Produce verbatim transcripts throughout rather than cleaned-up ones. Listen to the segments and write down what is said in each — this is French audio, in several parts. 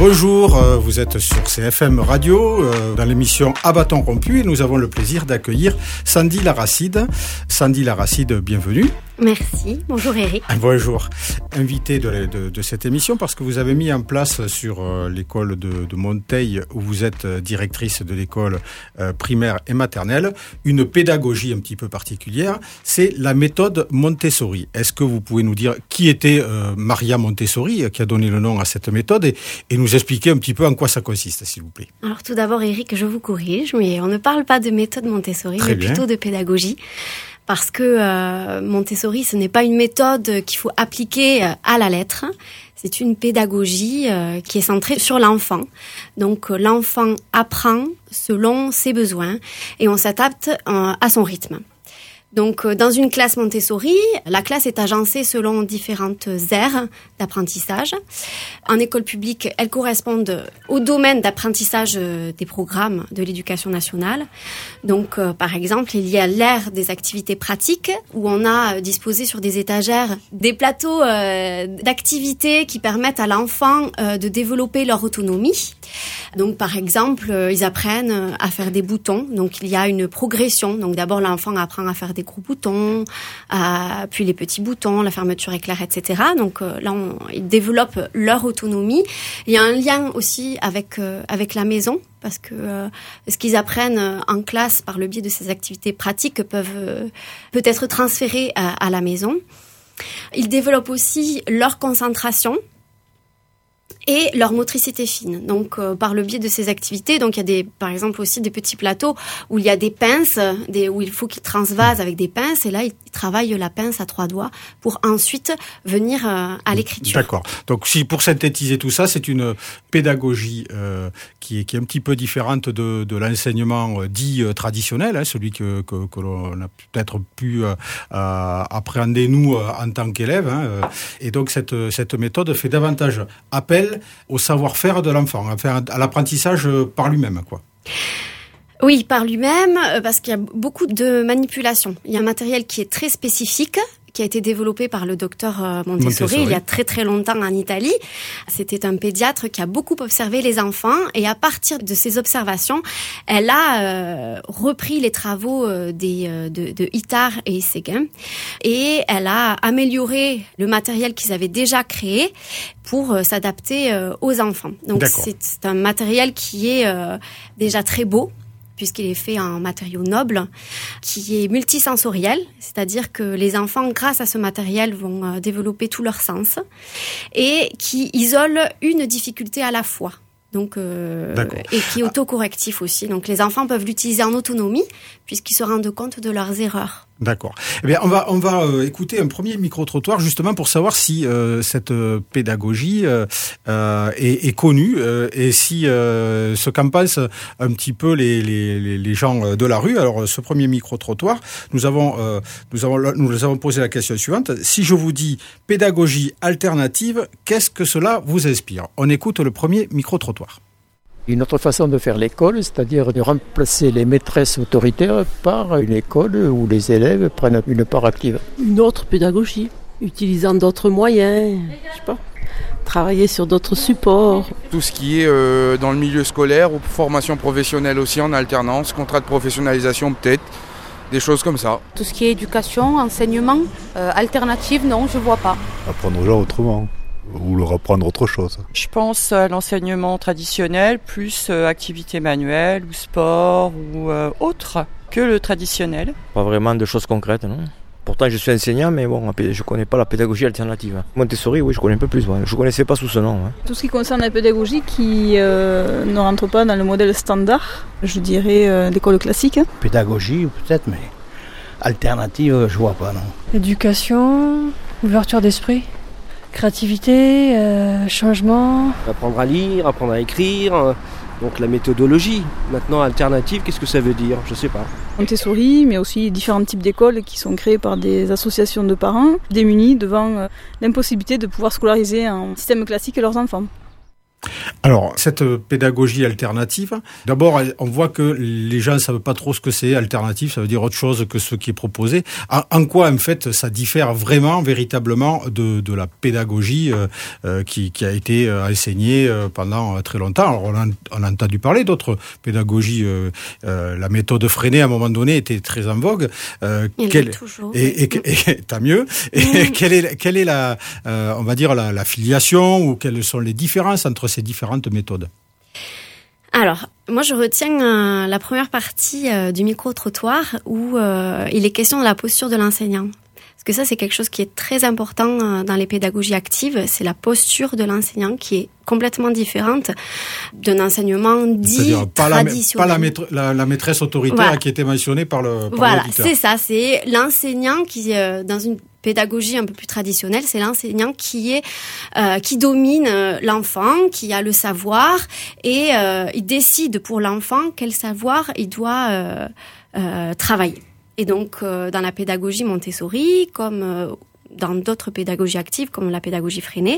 Bonjour, vous êtes sur C F M Radio, dans l'émission À bâton rompu, et nous avons le plaisir d'accueillir Sandy Laracide. Sandy Laracide, bienvenue. Merci, bonjour Eric. Bonjour, invité de, de, de cette émission parce que vous avez mis en place sur euh, l'école de, de Monteil, où vous êtes directrice de l'école euh, primaire et maternelle, une pédagogie un petit peu particulière, c'est la méthode Montessori. Est-ce que vous pouvez nous dire qui était euh, Maria Montessori, qui a donné le nom à cette méthode, et, et nous expliquer un petit peu en quoi ça consiste, s'il vous plaît? Alors tout d'abord Eric, je vous corrige, mais on ne parle pas de méthode Montessori, Très mais bien. plutôt de pédagogie. Parce que euh, Montessori, ce n'est pas une méthode qu'il faut appliquer euh, à la lettre. C'est une pédagogie euh, qui est centrée sur l'enfant. Donc euh, l'enfant apprend selon ses besoins et on s'adapte euh, à son rythme. Donc, dans une classe Montessori, la classe est agencée selon différentes aires d'apprentissage. En école publique, elles correspondent au domaine d'apprentissage des programmes de l'éducation nationale. Donc, euh, par exemple, il y a l'ère des activités pratiques, où on a disposé sur des étagères des plateaux euh, d'activités qui permettent à l'enfant euh, de développer leur autonomie. Donc, par exemple, euh, ils apprennent à faire des boutons. Donc, il y a une progression. Donc, d'abord, l'enfant apprend à faire des gros boutons, euh, puis les petits boutons, la fermeture éclair, et cetera. Donc euh, là, on, ils développent leur autonomie. Il y a un lien aussi avec euh, avec la maison, parce que euh, ce qu'ils apprennent en classe par le biais de ces activités pratiques peuvent euh, peut être transférés à, à la maison. Ils développent aussi leur concentration et leur motricité fine. Donc, euh, par le biais de ces activités, donc il y a des, par exemple aussi des petits plateaux où il y a des pinces, des, où il faut qu'ils transvasent avec des pinces, et là ils travaillent la pince à trois doigts pour ensuite venir euh, à l'écriture. D'accord. Donc, si pour synthétiser tout ça, c'est une pédagogie euh, qui est qui est un petit peu différente de de l'enseignement euh, dit euh, traditionnel, hein, celui que que, que l'on a peut-être pu euh, euh, appréhender nous euh, en tant qu'élèves. Hein, euh, et donc cette cette méthode fait davantage appel au savoir-faire de l'enfant, enfin, à l'apprentissage par lui-même, quoi. Oui, par lui-même, parce qu'il y a beaucoup de manipulations. Il y a un matériel qui est très spécifique, qui a été développé par le docteur Montessori, Montessori il y a très très longtemps en Italie. C'était un pédiatre qui a beaucoup observé les enfants, et à partir de ces observations, elle a euh, repris les travaux euh, des, euh, de, de Itard et Séguin, et elle a amélioré le matériel qu'ils avaient déjà créé pour euh, s'adapter euh, aux enfants. Donc c'est, c'est un matériel qui est euh, déjà très beau, puisqu'il est fait en matériaux nobles, qui est multisensoriel, c'est-à-dire que les enfants, grâce à ce matériel, vont développer tous leurs sens, et qui isole une difficulté à la fois. Donc, euh, et qui est autocorrectif aussi. Donc, les enfants peuvent l'utiliser en autonomie, puisqu'ils se rendent compte de leurs erreurs. D'accord. Eh bien, on va on va euh, écouter un premier micro-trottoir justement pour savoir si euh, cette euh, pédagogie euh, euh, est, est connue euh, et si euh, ce qu'en pensent un petit peu les les les gens de la rue. Alors, ce premier micro-trottoir, nous avons euh, nous avons nous avons posé la question suivante: si je vous dis pédagogie alternative, qu'est-ce que cela vous inspire? On écoute le premier micro-trottoir. Une autre façon de faire l'école, c'est-à-dire de remplacer les maîtresses autoritaires par une école où les élèves prennent une part active. Une autre pédagogie, utilisant d'autres moyens, je sais pas, travailler sur d'autres supports. Tout ce qui est euh, dans le milieu scolaire ou formation professionnelle aussi en alternance, contrat de professionnalisation peut-être, des choses comme ça. Tout ce qui est éducation, enseignement, euh, alternative, non, je vois pas. Apprendre aux gens autrement. Ou leur apprendre autre chose. Je pense à l'enseignement traditionnel, plus euh, activité manuelle ou sport ou euh, autre que le traditionnel. Pas vraiment de choses concrètes, non. Pourtant, je suis enseignant, mais bon, je ne connais pas la pédagogie alternative. Montessori, oui, je connais un peu plus. Ouais. Je ne connaissais pas sous ce nom. Ouais. Tout ce qui concerne la pédagogie qui euh, ne rentre pas dans le modèle standard, je dirais euh, l'école classique. Pédagogie, peut-être, mais alternative, je ne vois pas, non. Éducation, ouverture d'esprit. Créativité, euh, changement. Apprendre à lire, apprendre à écrire, euh, donc la méthodologie. Maintenant, alternative, qu'est-ce que ça veut dire? Je ne sais pas. Montessori, mais aussi différents types d'écoles qui sont créées par des associations de parents démunis devant euh, l'impossibilité de pouvoir scolariser un système classique leurs enfants. Alors, cette pédagogie alternative, d'abord, on voit que les gens ne savent pas trop ce que c'est alternative, ça veut dire autre chose que ce qui est proposé. En, en quoi, en fait, ça diffère vraiment, véritablement, de, de la pédagogie euh, euh, qui, qui a été enseignée pendant très longtemps. Alors, on a, on a entendu parler d'autres pédagogies. Euh, euh, la méthode Freinet, à un moment donné, était très en vogue. Euh, Il quelle, est toujours. Et, et, et, et tant mieux. Et mmh. quelle est, quelle est la, euh, on va dire, la, la filiation ou quelles sont les différences entre ces différentes méthodes? Alors, moi je retiens euh, la première partie euh, du micro-trottoir où euh, il est question de la posture de l'enseignant. Parce que ça, c'est quelque chose qui est très important euh, dans les pédagogies actives, c'est la posture de l'enseignant qui est complètement différente d'un enseignement dit pas traditionnel. La, pas la, maître, la, la maîtresse autoritaire voilà. qui était mentionnée par le par Voilà, l'auditeur. C'est ça, c'est l'enseignant qui, euh, dans une pédagogie un peu plus traditionnelle, c'est l'enseignant qui est euh, qui domine l'enfant, qui a le savoir et euh, il décide pour l'enfant quel savoir il doit euh, euh, travailler. Et donc euh, dans la pédagogie Montessori, comme euh, dans d'autres pédagogies actives comme la pédagogie Freinet,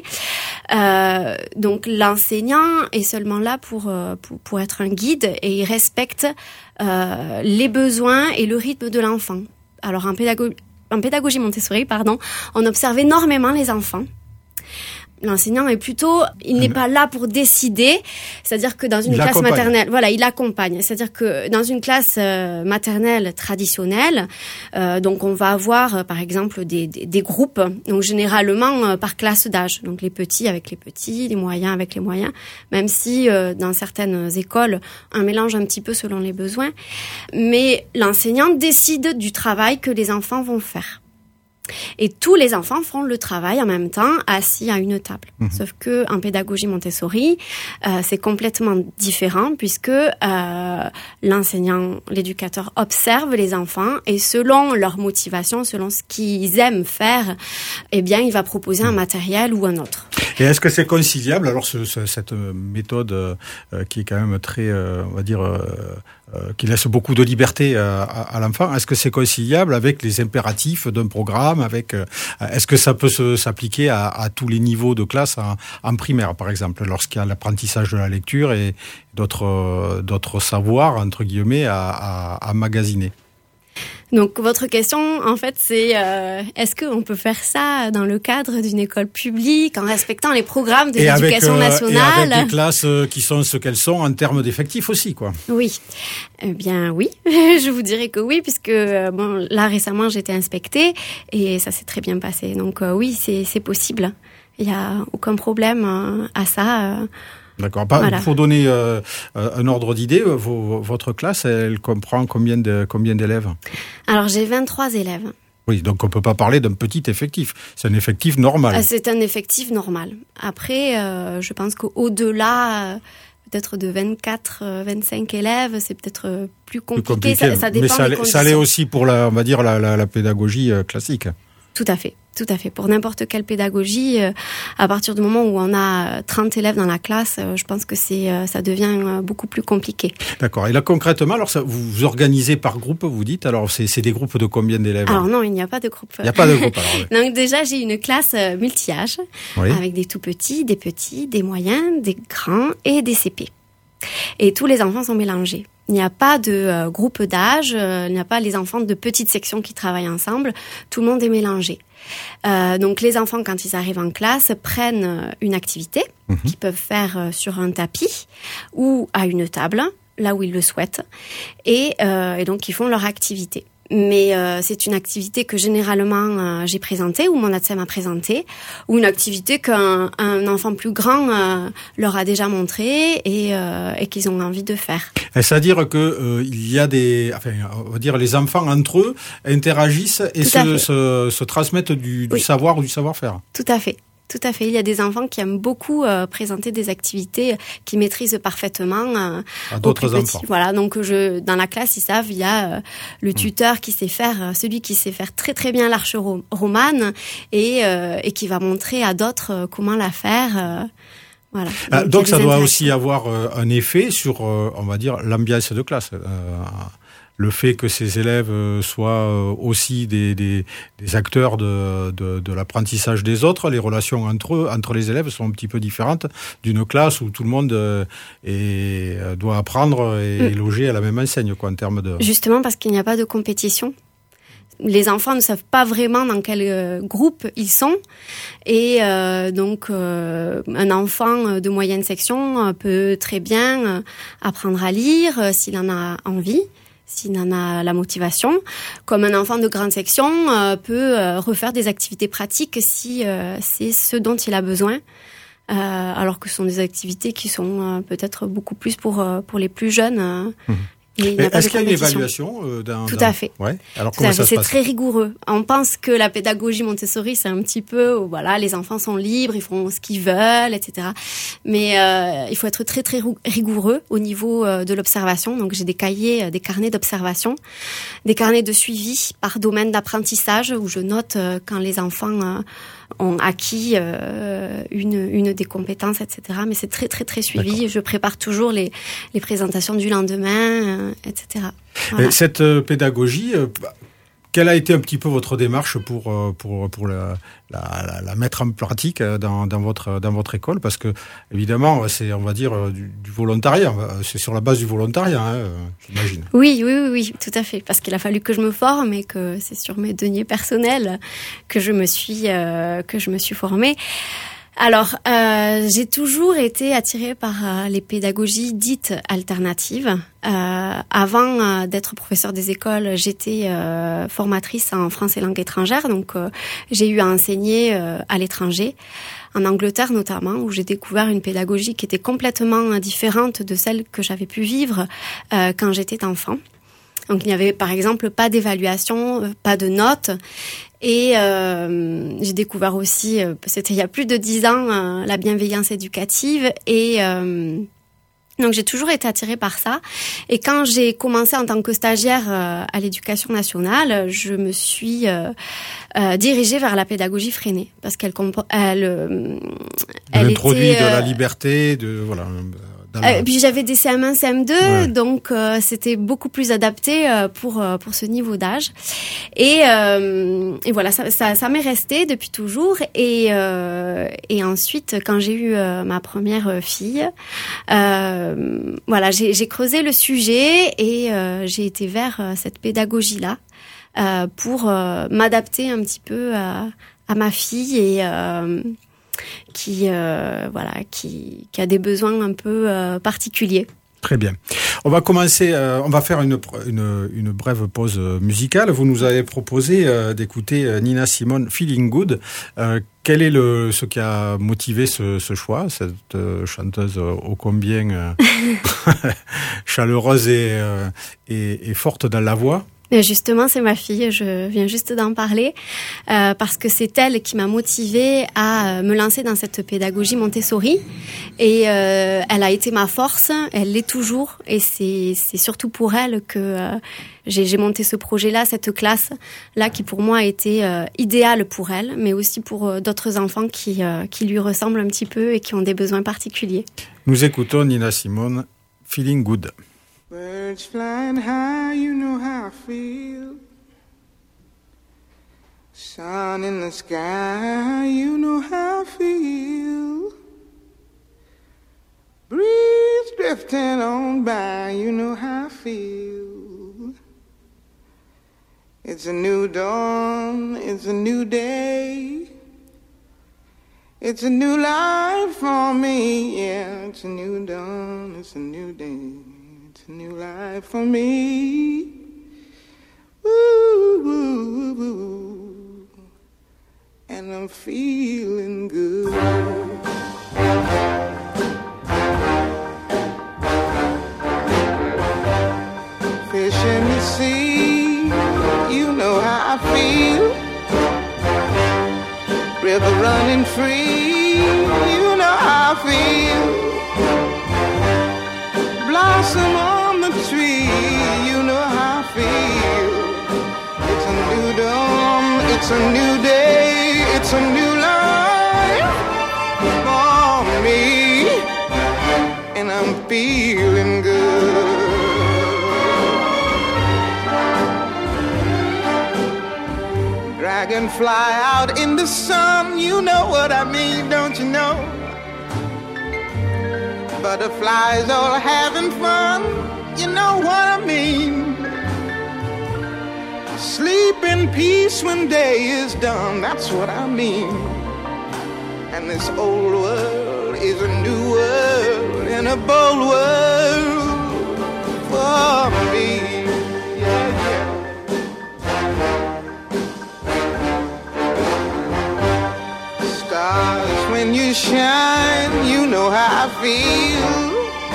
euh, donc l'enseignant est seulement là pour, euh, pour pour être un guide et il respecte euh, les besoins et le rythme de l'enfant. Alors en pédagogie En pédagogie Montessori, pardon, on observe énormément les enfants. L'enseignant est plutôt, il n'est pas là pour décider, c'est-à-dire que dans une il classe accompagne. maternelle, voilà, il accompagne. C'est-à-dire que dans une classe euh, maternelle traditionnelle, euh, donc on va avoir euh, par exemple des, des, des groupes, donc généralement euh, par classe d'âge, donc les petits avec les petits, les moyens avec les moyens, même si euh, dans certaines écoles un mélange un petit peu selon les besoins, mais l'enseignant décide du travail que les enfants vont faire. Et tous les enfants font le travail en même temps, assis à une table. Mmh. Sauf que en pédagogie Montessori, euh, c'est complètement différent puisque euh, l'enseignant, l'éducateur observe les enfants et selon leur motivation, selon ce qu'ils aiment faire, eh bien, il va proposer un matériel ou un autre. Et est-ce que c'est conciliable, alors ce, ce, cette méthode euh, qui est quand même très, euh, on va dire, euh, euh, qui laisse beaucoup de liberté euh, à, à l'enfant, est-ce que c'est conciliable avec les impératifs d'un programme, avec, euh, est-ce que ça peut se, s'appliquer à, à tous les niveaux de classe en, en primaire, par exemple, lorsqu'il y a l'apprentissage de la lecture et d'autres, euh, d'autres savoirs, entre guillemets, à, à, à magasiner? Donc votre question, en fait, c'est euh, est-ce qu'on peut faire ça dans le cadre d'une école publique en respectant les programmes de et l'éducation avec, euh, nationale et avec des classes qui sont ce qu'elles sont en termes d'effectifs aussi, quoi. Oui, eh bien oui, je vous dirais que oui, puisque euh, bon là récemment j'ai été inspectée et ça s'est très bien passé. Donc euh, oui, c'est c'est possible. Il y a aucun problème euh, à ça. Euh, D'accord. Pour voilà. donner euh, un ordre d'idée, vos, votre classe, elle comprend combien de combien d'élèves? Alors j'ai vingt-trois élèves. Oui, donc on peut pas parler d'un petit effectif. C'est un effectif normal. C'est un effectif normal. Après, euh, je pense qu'au-delà, euh, peut-être de vingt-quatre, vingt-cinq élèves, c'est peut-être plus compliqué. Plus compliqué. Ça, ça dépend Mais ça, des ça l'est aussi pour la, on va dire la, la, la pédagogie classique. Tout à fait. Tout à fait. Pour n'importe quelle pédagogie, euh, à partir du moment où on a trente élèves dans la classe, euh, je pense que c'est, euh, ça devient euh, beaucoup plus compliqué. D'accord. Et là, concrètement, alors, ça, vous vous organisez par groupe, vous dites? Alors, c'est, c'est des groupes de combien d'élèves? Alors non, il n'y a pas de groupe. Il n'y a pas de groupe, alors. Oui. Donc déjà, j'ai une classe euh, multi-âge, oui. avec des tout petits, des petits, des moyens, des grands et des C P. Et tous les enfants sont mélangés. Il n'y a pas de euh, groupe d'âge, euh, il n'y a pas les enfants de petites sections qui travaillent ensemble. Tout le monde est mélangé. Euh, donc les enfants, quand ils arrivent en classe, prennent une activité mmh. qu'ils peuvent faire sur un tapis ou à une table, là où ils le souhaitent, et, euh, et donc ils font leur activité. Mais euh, c'est une activité que généralement euh, j'ai présentée, ou mon A T S E M a présentée, ou une activité qu'un un enfant plus grand euh, leur a déjà montrée et, euh, et qu'ils ont envie de faire. C'est-à-dire que euh, il y a des, enfin, on va dire les enfants entre eux interagissent et se, se, se transmettent du, du oui. savoir ou du savoir-faire. Tout à fait. Tout à fait. Il y a des enfants qui aiment beaucoup euh, présenter des activités qu'ils maîtrisent parfaitement euh, à d'autres enfants. Voilà. Donc, je, dans la classe, ils savent, il y a euh, le tuteur qui sait faire, euh, celui qui sait faire très très bien l'arche ro- romane et, euh, et qui va montrer à d'autres euh, comment la faire. Euh, voilà. Donc, ah, donc ça doit aussi avoir euh, un effet sur, euh, on va dire, l'ambiance de classe. Euh, le fait que ces élèves soient aussi des, des, des acteurs de, de, de l'apprentissage des autres. Les relations entre eux, entre les élèves sont un petit peu différentes d'une classe où tout le monde est, doit apprendre et mmh. loger à la même enseigne, quoi, en termes de... Justement parce qu'il n'y a pas de compétition. Les enfants ne savent pas vraiment dans quel euh, groupe ils sont et euh, donc euh, un enfant de moyenne section euh, peut très bien euh, apprendre à lire euh, s'il en a envie, s'il en a la motivation, comme un enfant de grande section euh, peut euh, refaire des activités pratiques si euh, c'est ce dont il a besoin. Euh, alors que ce sont des activités qui sont euh, peut-être beaucoup plus pour euh, pour les plus jeunes. Euh, mmh. Est-ce qu'il y a une évaluation euh, d'un, Tout d'un... à fait. Ouais. Alors Tout comment à fait. ça se C'est passe? très rigoureux. On pense que la pédagogie Montessori, c'est un petit peu, voilà, les enfants sont libres, ils font ce qu'ils veulent, et cetera. Mais euh, il faut être très très rigoureux au niveau euh, de l'observation. Donc j'ai des cahiers, des carnets d'observation, des carnets de suivi par domaine d'apprentissage où je note euh, quand les enfants euh, ont acquis euh, une une des compétences, et cetera. Mais c'est très très très suivi. D'accord. Je prépare toujours les les présentations du lendemain, euh, et cetera. Voilà. Et cette euh, pédagogie, euh, quelle a été un petit peu votre démarche pour euh, pour pour la, la, la, la mettre en pratique dans dans votre dans votre école? Parce que évidemment, c'est, on va dire, du, du volontariat. C'est sur la base du volontariat, hein, j'imagine. Oui, oui, oui, oui, tout à fait. Parce qu'il a fallu que je me forme et que c'est sur mes deniers personnels que je me suis euh, que je me suis formée. Alors, euh, j'ai toujours été attirée par euh, les pédagogies dites alternatives. Euh, avant euh, d'être professeure des écoles, j'étais euh, formatrice en français langue étrangère, donc euh, j'ai eu à enseigner euh, à l'étranger, en Angleterre notamment, où j'ai découvert une pédagogie qui était complètement différente de celle que j'avais pu vivre euh, quand j'étais enfant. Donc il n'y avait par exemple pas d'évaluation, pas de notes. Et euh, j'ai découvert aussi, euh, c'était il y a plus de dix ans, euh, la bienveillance éducative. Et euh, donc j'ai toujours été attirée par ça. Et quand j'ai commencé en tant que stagiaire euh, à l'Éducation nationale, je me suis euh, euh, dirigée vers la pédagogie freinée parce qu'elle compo- elle, euh, elle introduit était, euh, de la liberté, de voilà. Euh, puis j'avais des C M un, C M deux, ouais. donc euh, c'était beaucoup plus adapté euh, pour euh, pour ce niveau d'âge. Et euh, et voilà, ça, ça ça m'est resté depuis toujours. Et euh, et ensuite, quand j'ai eu euh, ma première fille, euh, voilà, j'ai j'ai creusé le sujet et euh, j'ai été vers euh, cette pédagogie-là euh, pour euh, m'adapter un petit peu à à ma fille et euh, qui euh, voilà qui qui a des besoins un peu euh, particuliers. Très bien. On va commencer, euh, on va faire une, une une brève pause musicale. Vous nous avez proposé euh, d'écouter Nina Simone, Feeling Good. Euh, quel est le ce qui a motivé ce, ce choix, cette euh, chanteuse ô combien euh, chaleureuse et, euh, et et forte dans la voix? Et justement, c'est ma fille, je viens juste d'en parler, euh, parce que c'est elle qui m'a motivée à me lancer dans cette pédagogie Montessori. Et euh, elle a été ma force, elle l'est toujours, et c'est, c'est surtout pour elle que euh, j'ai, j'ai monté ce projet-là, cette classe-là, qui pour moi a été euh, idéale pour elle, mais aussi pour euh, d'autres enfants qui, euh, qui lui ressemblent un petit peu et qui ont des besoins particuliers. Nous écoutons Nina Simone, Feeling Good. Birds flying high, you know how I feel. Sun in the sky, you know how I feel. Breeze drifting on by, you know how I feel. It's a new dawn, it's a new day. It's a new life for me, yeah. It's a new dawn, it's a new day. It's a new life for me. Ooh, ooh, ooh, and I'm feeling good. Fish in the sea, you know how I feel. River running free, you know how I feel. Blossom on the tree, you know how I feel. It's a new dawn, it's a new day, it's a new life for me, and I'm feeling good. dragonfly out in the sun. You know what I mean, don't you know? Butterflies all having fun. You know what I mean. Sleep in peace when day is done. That's what I mean. And this old world is a new world and a bold world for me. Yeah, yeah. Stars, when you shine, you know how I feel.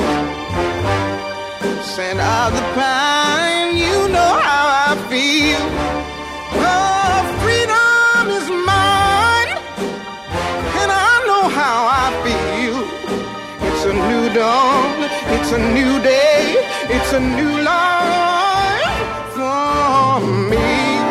Scent of the pine, you know how I feel. Oh, freedom is mine, and I know how I feel. It's a new dawn, it's a new day, it's a new life for me.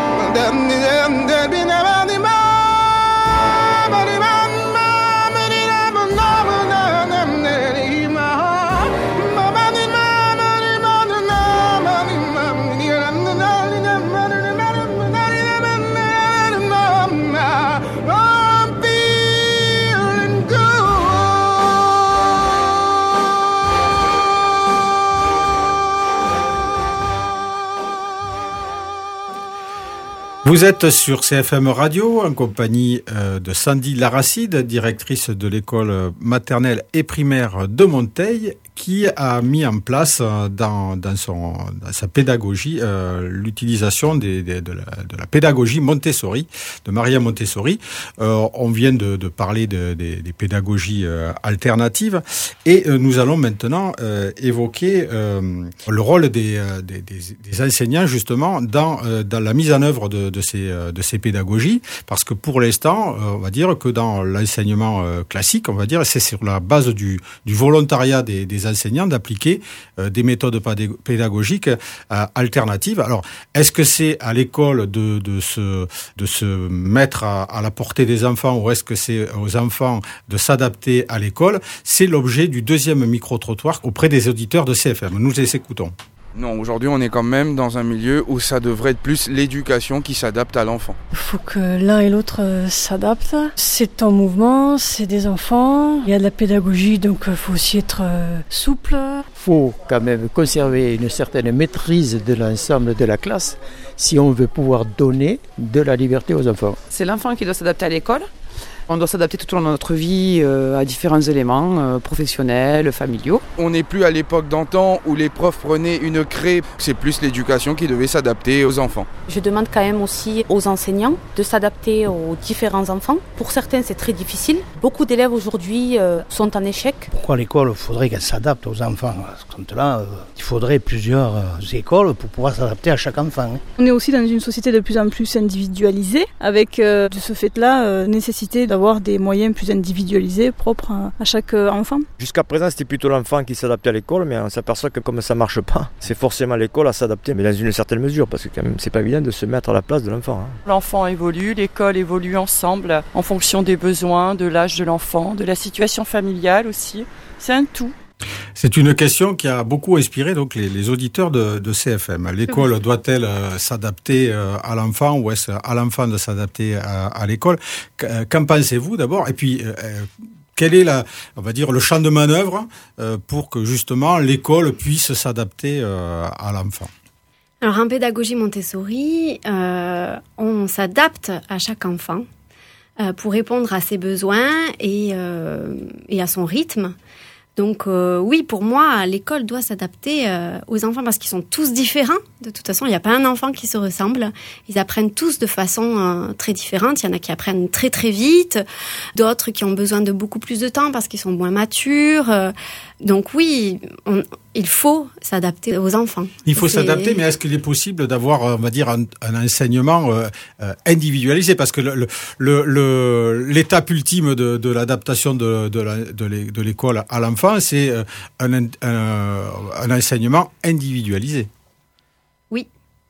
Vous êtes sur C F M Radio en compagnie de Sandy Laracide, directrice de l'école maternelle et primaire de Monteil, qui a mis en place dans, dans, son, dans sa pédagogie euh, l'utilisation des, des, de, la, de la pédagogie Montessori, de Maria Montessori. Euh, on vient de, de parler de, de, des pédagogies euh, alternatives et euh, nous allons maintenant euh, évoquer euh, le rôle des, des, des, des enseignants justement dans, euh, dans la mise en œuvre de, de, ces, de ces pédagogies, parce que pour l'instant, euh, on va dire que dans l'enseignement euh, classique, on va dire, c'est sur la base du, du volontariat des, des enseignants d'appliquer euh, des méthodes pédagogiques euh, alternatives. Alors, est-ce que c'est à l'école de, de, se, de se mettre à, à la portée des enfants ou est-ce que c'est aux enfants de s'adapter à l'école? C'est l'objet du deuxième micro-trottoir auprès des auditeurs de C F M. Nous les écoutons. Non, aujourd'hui on est quand même dans un milieu où ça devrait être plus l'éducation qui s'adapte à l'enfant. Il faut que l'un et l'autre euh, s'adaptent. C'est en mouvement, c'est des enfants, il y a de la pédagogie, donc il faut aussi être euh, souple. Il faut quand même conserver une certaine maîtrise de l'ensemble de la classe si on veut pouvoir donner de la liberté aux enfants. C'est l'enfant qui doit s'adapter à l'école. On doit s'adapter tout au long de notre vie euh, à différents éléments euh, professionnels, familiaux. On n'est plus à l'époque d'antan où les profs prenaient une craie. C'est plus l'éducation qui devait s'adapter aux enfants. Je demande quand même aussi aux enseignants de s'adapter aux différents enfants. Pour certains, c'est très difficile. Beaucoup d'élèves aujourd'hui euh, sont en échec. Pourquoi l'école faudrait qu'elle s'adapte aux enfants? Quand là, euh, il faudrait plusieurs euh, écoles pour pouvoir s'adapter à chaque enfant. Hein. On est aussi dans une société de plus en plus individualisée, avec euh, de ce fait-là euh, nécessité d'avoir avoir des moyens plus individualisés, propres à chaque enfant. Jusqu'à présent, c'était plutôt l'enfant qui s'adaptait à l'école, mais on s'aperçoit que comme ça ne marche pas, c'est forcément l'école à s'adapter, mais dans une certaine mesure, parce que quand même, c'est pas évident de se mettre à la place de l'enfant. Hein. L'enfant évolue, l'école évolue ensemble, en fonction des besoins, de l'âge de l'enfant, de la situation familiale aussi. C'est un tout. C'est une question qui a beaucoup inspiré donc les, les auditeurs de, de C F M. L'école doit-elle euh, s'adapter euh, à l'enfant ou est-ce à l'enfant de s'adapter à, à l'école? Qu'en pensez-vous d'abord? Et puis, euh, quel est la, on va dire, le champ de manœuvre euh, pour que justement l'école puisse s'adapter euh, à l'enfant? Alors en pédagogie Montessori, euh, on s'adapte à chaque enfant euh, pour répondre à ses besoins et, euh, et à son rythme. Donc euh, oui, pour moi, l'école doit s'adapter euh, aux enfants parce qu'ils sont tous différents. De toute façon, il n'y a pas un enfant qui se ressemble. Ils apprennent tous de façon euh, très différente. Il y en a qui apprennent très très vite, d'autres qui ont besoin de beaucoup plus de temps parce qu'ils sont moins matures. Euh, donc oui, on, il faut s'adapter aux enfants. Il faut C'est... s'adapter, mais est-ce qu'il est possible d'avoir, on va dire, un, un enseignement euh, euh, individualisé? Parce que le, le, le, l'étape ultime de, de l'adaptation de, de, la, de l'école à l'enfant, c'est un, un, un enseignement individualisé. Oui.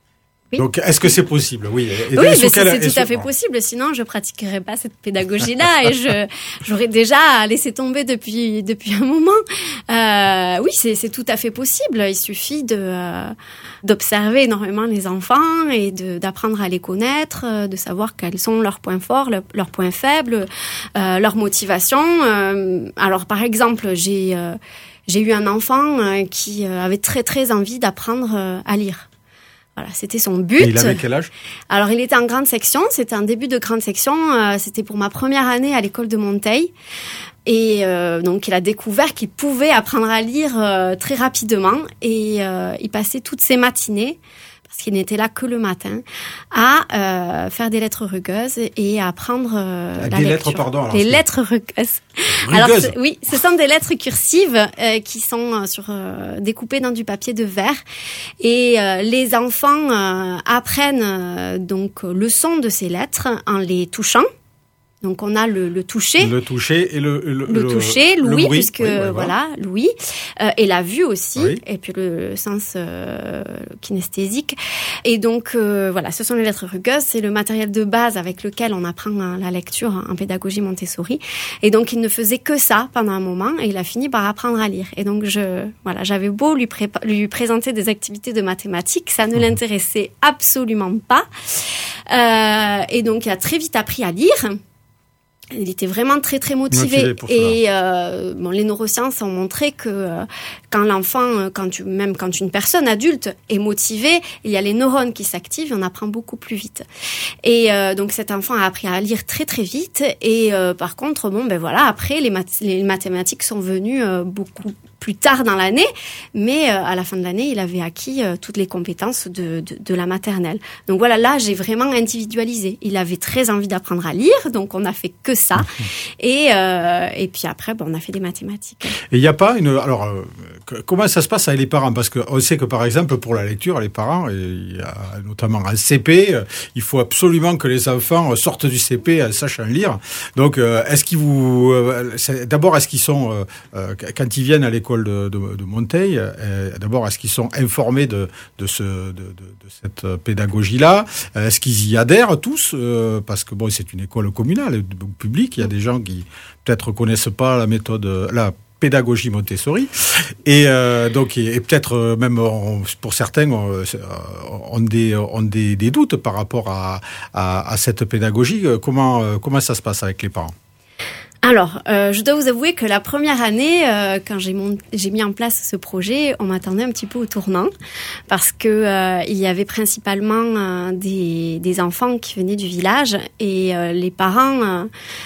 Oui. Donc, est-ce que c'est possible? Oui. Et oui, mais c'est, quel... c'est tout à fait possible. Sinon, je pratiquerais pas cette pédagogie-là et je j'aurais déjà laissé tomber depuis depuis un moment. Euh, oui, c'est c'est tout à fait possible. Il suffit de euh, d'observer énormément les enfants et de d'apprendre à les connaître, de savoir quels sont leurs points forts, le, leurs points faibles, euh, leurs motivations. Euh, alors, par exemple, j'ai euh, j'ai eu un enfant euh, qui avait très très envie d'apprendre euh, à lire. Voilà, c'était son but. Et il avait quel âge? Alors, il était en grande section. C'était un début de grande section. Euh, c'était pour ma première année à l'école de Monteil. Et euh, donc, il a découvert qu'il pouvait apprendre à lire euh, très rapidement. Et euh, il passait toutes ses matinées, parce qu'il n'était là que le matin, à euh, faire des lettres rugueuses et à apprendre euh, la des lecture. lettres, pardon. Alors, les c'est... lettres rugueuses. Rugueuses. Alors, oui, ce sont des lettres cursives euh, qui sont euh, sur euh, découpées dans du papier de verre. Et euh, les enfants euh, apprennent euh, donc le son de ces lettres en les touchant. Donc on a le, le toucher, le toucher et le le, le toucher, l'ouïe, puisque oui, ouais, voilà, voilà l'ouïe, euh, et la vue aussi, oui. et puis le sens euh, kinesthésique. Et donc euh, voilà, ce sont les lettres rugueuses, c'est le matériel de base avec lequel on apprend hein, la lecture en pédagogie Montessori. Et donc il ne faisait que ça pendant un moment, et il a fini par apprendre à lire. Et donc je voilà, j'avais beau lui, prépa- lui présenter des activités de mathématiques, ça ne l'intéressait absolument pas. Euh, et donc il a très vite appris à lire. Il était vraiment très très motivé, motivé et euh, bon, les neurosciences ont montré que euh, quand l'enfant, quand tu, même quand une personne adulte est motivée, il y a les neurones qui s'activent et on apprend beaucoup plus vite. Et euh, donc cet enfant a appris à lire très très vite et euh, par contre bon ben voilà après les, mat- les mathématiques sont venues euh, beaucoup plus tard dans l'année, mais euh, à la fin de l'année, il avait acquis euh, toutes les compétences de, de, de la maternelle. Donc voilà, là, j'ai vraiment individualisé. Il avait très envie d'apprendre à lire, donc on a fait que ça. Et, euh, et puis après, bon, on a fait des mathématiques. Et il n'y a pas une... Alors, euh, comment ça se passe avec les parents? Parce qu'on sait que, par exemple, pour la lecture, les parents, et il y a notamment en C P, il faut absolument que les enfants sortent du C P en sachant lire. Donc, euh, est-ce qu'ils vous... Euh, d'abord, est-ce qu'ils sont... Euh, euh, quand ils viennent à l'école de, de, de Monteil, euh, d'abord, est-ce qu'ils sont informés de, de, ce, de, de, de cette pédagogie-là? Est-ce qu'ils y adhèrent tous? euh, Parce que bon, c'est une école communale, publique. Il y a des gens qui peut-être connaissent pas la méthode, la pédagogie Montessori, et euh, donc et, et peut-être même on, pour certains on, on des on des, des doutes par rapport à, à, à cette pédagogie. Comment comment ça se passe avec les parents? Alors, euh, je dois vous avouer que la première année, euh, quand j'ai, mon, j'ai mis en place ce projet, on m'attendait un petit peu au tournant parce que euh, il y avait principalement euh, des, des enfants qui venaient du village et euh, les parents... Euh,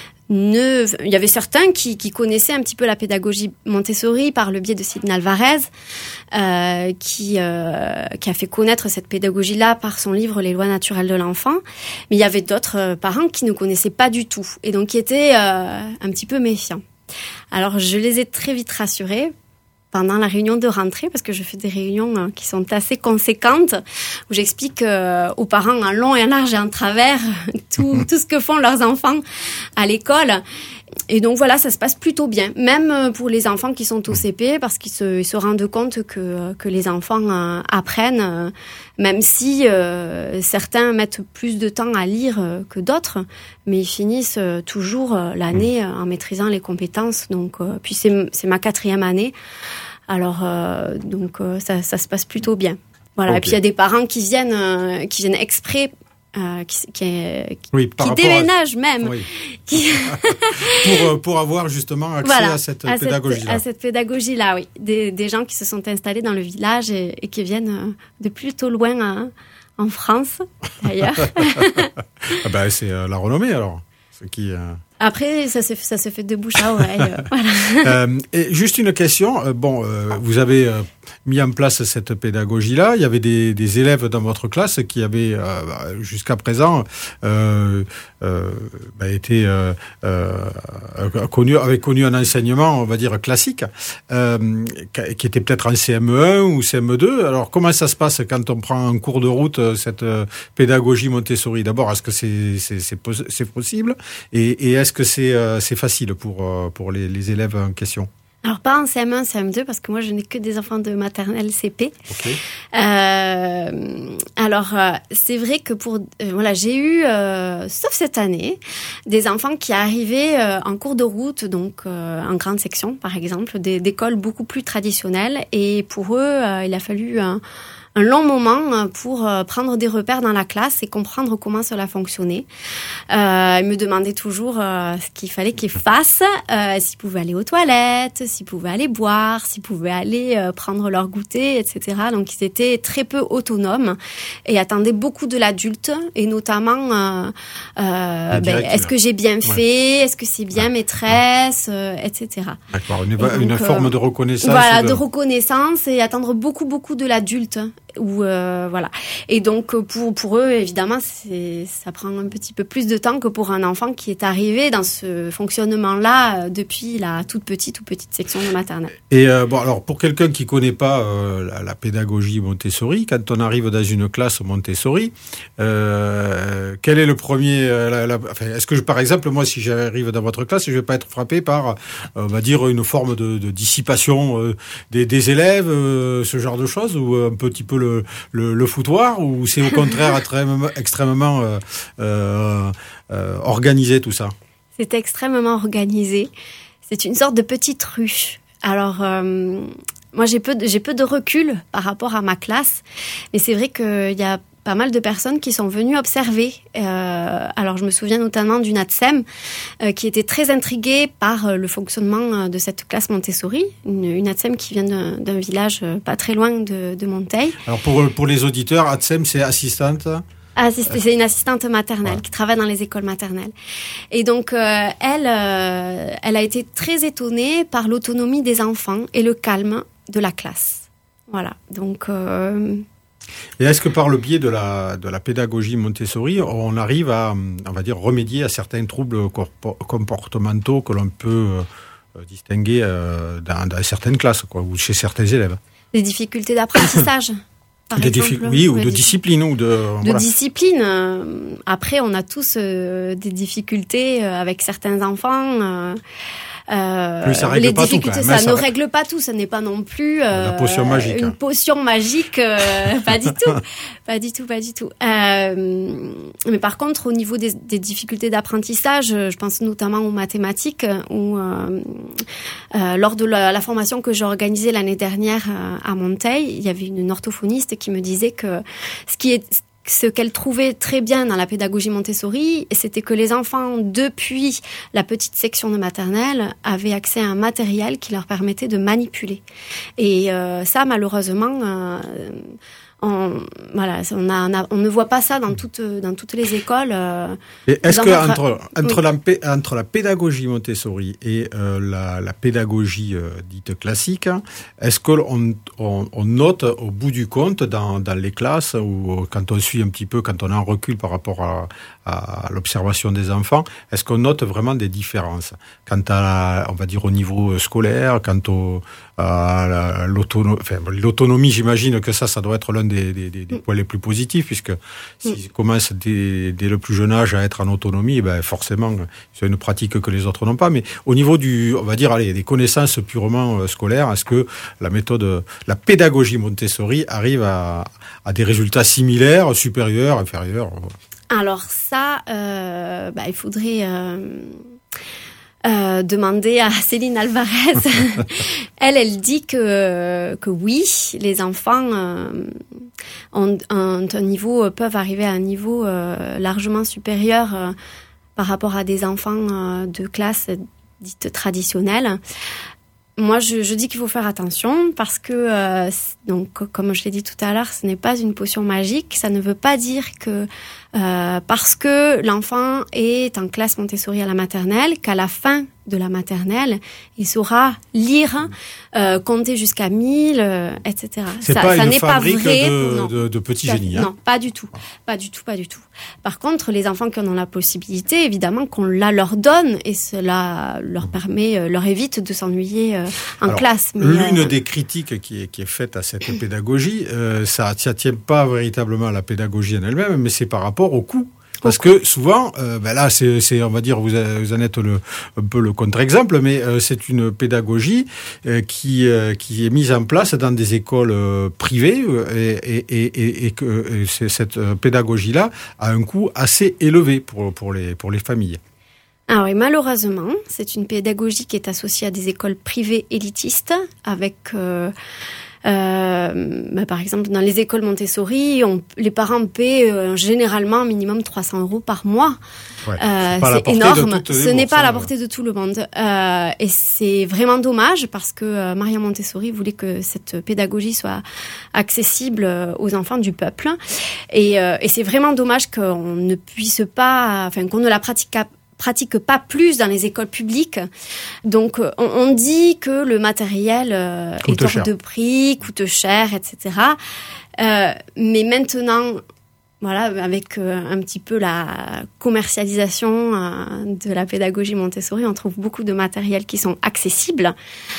Ne, il y avait certains qui, qui connaissaient un petit peu la pédagogie Montessori par le biais de Sidney Alvarez, euh, qui, euh, qui a fait connaître cette pédagogie-là par son livre Les lois naturelles de l'enfant. Mais il y avait d'autres parents qui ne connaissaient pas du tout et donc qui étaient euh, un petit peu méfiants. Alors je les ai très vite rassurés pendant la réunion de rentrée, parce que je fais des réunions euh, qui sont assez conséquentes, où j'explique euh, aux parents en long et en large et en travers tout, tout ce que font leurs enfants à l'école. Et donc voilà, ça se passe plutôt bien, même pour les enfants qui sont au C P, parce qu'ils se, ils se rendent compte que, que les enfants euh, apprennent, euh, même si euh, certains mettent plus de temps à lire euh, que d'autres, mais ils finissent euh, toujours euh, l'année euh, en maîtrisant les compétences. Donc, euh, puis c'est, c'est ma quatrième année, alors euh, donc euh, ça, ça se passe plutôt bien. Voilà. Okay. Et puis il y a des parents qui viennent, euh, qui viennent exprès. Euh, qui qui, qui, oui, qui déménagent à... même, oui. qui... pour pour avoir justement accès voilà, à cette à pédagogie-là. Cette, à cette pédagogie-là, oui, des des gens qui se sont installés dans le village et, et qui viennent de plutôt loin hein, en France, d'ailleurs. ah ben c'est euh, la renommée alors, ce qui. Euh... Après, ça se, ça se fait de bouche à oreille. Euh, voilà. euh, et juste une question. Euh, bon, euh, vous avez euh, mis en place cette pédagogie-là. Il y avait des, des élèves dans votre classe qui avaient, euh, jusqu'à présent, euh, euh, bah, été euh, euh, connus, avaient connu un enseignement, on va dire classique, euh, qui était peut-être en C M E un ou C M E deux. Alors, comment ça se passe quand on prend en cours de route cette pédagogie Montessori? D'abord, est-ce que c'est, c'est, c'est, c'est possible? Et, et est-ce que c'est, euh, c'est facile pour, euh, pour les, les élèves en question? Alors pas en C M un, C M deux, parce que moi je n'ai que des enfants de maternelle C P. Okay. Euh, alors euh, c'est vrai que pour euh, voilà j'ai eu, euh, sauf cette année, des enfants qui arrivaient euh, en cours de route, donc euh, en grande section par exemple, des, d'écoles beaucoup plus traditionnelles, et pour eux euh, il a fallu un, un long moment pour euh, prendre des repères dans la classe et comprendre comment cela fonctionnait. Euh, ils me demandaient toujours euh, ce qu'il fallait qu'ils fassent, euh, s'ils pouvaient aller aux toilettes, s'ils pouvaient aller boire, s'ils pouvaient aller euh, prendre leur goûter, et cetera. Donc ils étaient très peu autonomes et attendaient beaucoup de l'adulte, et notamment euh, euh, ben, est-ce que j'ai bien fait, ouais. est-ce que c'est bien ouais. maîtresse, euh, et cetera. D'accord, une, donc, une forme de reconnaissance. Voilà, de... de reconnaissance, et attendre beaucoup beaucoup de l'adulte. Ou euh, voilà. Et donc pour pour eux évidemment c'est ça prend un petit peu plus de temps que pour un enfant qui est arrivé dans ce fonctionnement là depuis la toute petite ou petite section de maternelle. Et euh, bon alors pour quelqu'un qui connaît pas euh, la, la pédagogie Montessori, quand on arrive dans une classe Montessori, euh, quel est le premier euh, la, la, enfin, est-ce que je, par exemple moi si j'arrive dans votre classe je vais pas être frappé par euh, on va dire une forme de, de dissipation euh, des, des élèves, euh, ce genre de choses, ou un petit peu le Le, le, le foutoir, ou c'est au contraire extrêmement, extrêmement euh, euh, euh, organisé tout ça? C'est extrêmement organisé. C'est une sorte de petite ruche. Alors, euh, moi j'ai peu, de, j'ai peu de recul par rapport à ma classe, mais c'est vrai qu'il y a pas mal de personnes qui sont venues observer. Euh, alors, je me souviens notamment d'une A T S E M euh, qui était très intriguée par euh, le fonctionnement de cette classe Montessori, une, une A T S E M qui vient d'un, d'un village euh, pas très loin de, de Monteil. Alors, pour, pour les auditeurs, A T S E M, c'est assistante Assist- c'est une assistante maternelle, ouais. qui travaille dans les écoles maternelles. Et donc, euh, elle, euh, elle a été très étonnée par l'autonomie des enfants et le calme de la classe. Voilà, donc... Euh, Et est-ce que par le biais de la, de la pédagogie Montessori, on arrive à, on va dire, remédier à certains troubles corpo- comportementaux que l'on peut euh, distinguer euh, dans, dans certaines classes, quoi, ou chez certains élèves? Des difficultés d'apprentissage, par des exemple. Diffi- oui, ou de discipline. Ou de, de voilà. discipline. Euh, après, on a tous euh, des difficultés euh, avec certains enfants. Euh, Euh, Plus ça règle les pas difficultés, tout, quand même, ça hein, ne ça... règle pas tout. Ça n'est pas non plus euh, la potion magique, une hein. potion magique, euh, pas du tout, pas du tout, pas du tout. Euh, mais par contre, au niveau des, des difficultés d'apprentissage, je pense notamment aux mathématiques, où euh, euh, lors de la, la formation que j'ai organisée l'année dernière euh, à Monteil, il y avait une orthophoniste qui me disait que ce qui est ce qu'elle trouvait très bien dans la pédagogie Montessori, c'était que les enfants, depuis la petite section de maternelle, avaient accès à un matériel qui leur permettait de manipuler. Et euh, ça, malheureusement, euh, on, voilà, on, a, on, a, on ne voit pas ça dans toutes, dans toutes les écoles. Euh, et est-ce que notre... entre, entre, oui. la, entre la pédagogie Montessori et euh, la, la pédagogie euh, dite classique, est-ce qu'on on, on note au bout du compte dans, dans les classes, ou quand on suit un petit peu, quand on a un recul par rapport à, à l'observation des enfants, est-ce qu'on note vraiment des différences quant à, la, on va dire, au niveau scolaire, quant au, à la, l'autonomie, enfin, l'autonomie, j'imagine que ça, ça doit être l'un des, des, des, des points les plus positifs, puisque s'ils commencent dès, dès le plus jeune âge à être en autonomie, ben forcément, c'est une pratique que les autres n'ont pas. Mais au niveau du, on va dire, allez, des connaissances purement euh, scolaires, est-ce que la méthode, la pédagogie Montessori arrive à, à des résultats similaires, supérieurs, inférieurs? Alors ça, euh, bah, il faudrait... Euh... Euh, demander à Céline Alvarez. elle, elle dit que que oui, les enfants euh, ont, ont un niveau, peuvent arriver à un niveau euh, largement supérieur euh, par rapport à des enfants euh, de classe dite traditionnelle. Moi, je, je dis qu'il faut faire attention parce que, euh, donc, comme je l'ai dit tout à l'heure, ce n'est pas une potion magique. Ça ne veut pas dire que euh, parce que l'enfant est en classe Montessori à la maternelle, qu'à la fin de la maternelle, il saura lire, euh, compter jusqu'à mille, euh, et cetera. C'est ça, pas ça une n'est pas fabrique vrai. de, Non. de, de petits Ça, génies. Hein. Non, pas du tout, pas du tout, pas du tout. Par contre, les enfants qui en ont la possibilité, évidemment, qu'on la leur donne et cela leur permet, euh, leur évite de s'ennuyer euh, en Alors, classe. Mais, l'une euh... des critiques qui est, qui est faite à cette pédagogie, euh, ça ne tient pas véritablement à la pédagogie en elle-même, mais c'est par rapport au coût. Parce que souvent, euh, ben là, c'est, c'est, on va dire, vous, vous en êtes le, un peu le contre-exemple, mais euh, c'est une pédagogie euh, qui, euh, qui est mise en place dans des écoles euh, privées et, et, et, et que et c'est, cette pédagogie-là a un coût assez élevé pour, pour, les, pour les familles. Ah oui, malheureusement, c'est une pédagogie qui est associée à des écoles privées élitistes avec... Euh, Euh, bah, par exemple, dans les écoles Montessori, on, les parents paient euh, généralement minimum trois cents euros par mois. Ouais, euh, c'est c'est énorme. Ce n'est pas à la portée de tout le monde. Euh, et c'est vraiment dommage parce que euh, Maria Montessori voulait que cette pédagogie soit accessible aux enfants du peuple. Et, euh, et c'est vraiment dommage qu'on ne puisse pas, enfin, qu'on ne la pratique pas pratique pas plus dans les écoles publiques. Donc, on, on dit que le matériel euh, est hors cher. de prix, coûte cher, et cetera. Euh, mais maintenant, voilà, avec euh, un petit peu la commercialisation euh, de la pédagogie Montessori, on trouve beaucoup de matériel qui sont accessibles,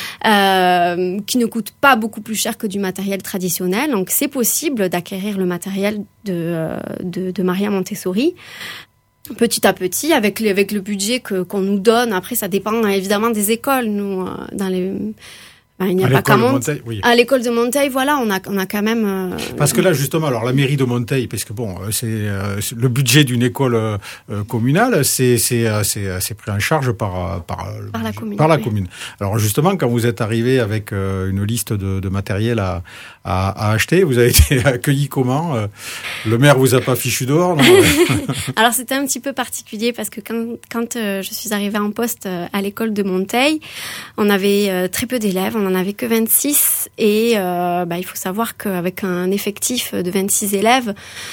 euh, qui ne coûtent pas beaucoup plus cher que du matériel traditionnel. Donc, c'est possible d'acquérir le matériel de, euh, de, de Maria Montessori. Petit à petit, avec le, avec le budget que, qu'on nous donne. Après, ça dépend évidemment des écoles. Nous, euh, dans les, ben, il n'y a à pas qu'à Monteil, oui. À l'école de Monteil, voilà, on a, on a quand même. Euh, Parce que là, justement, alors la mairie de Monteil, parce que bon, c'est euh, le budget d'une école euh, communale, c'est c'est c'est c'est pris en charge par par par la commune. Par la oui. commune. Alors justement, quand vous êtes arrivé avec euh, une liste de, de matériel à, à à acheter, vous avez été accueilli comment? Le maire vous a pas fichu dehors, non? Alors c'était un petit peu particulier parce que quand quand euh, je suis arrivée en poste euh, à l'école de Monteil, on avait euh, très peu d'élèves. On n'en avait que vingt-six et euh, bah, il faut savoir qu'avec un effectif de vingt-six élèves,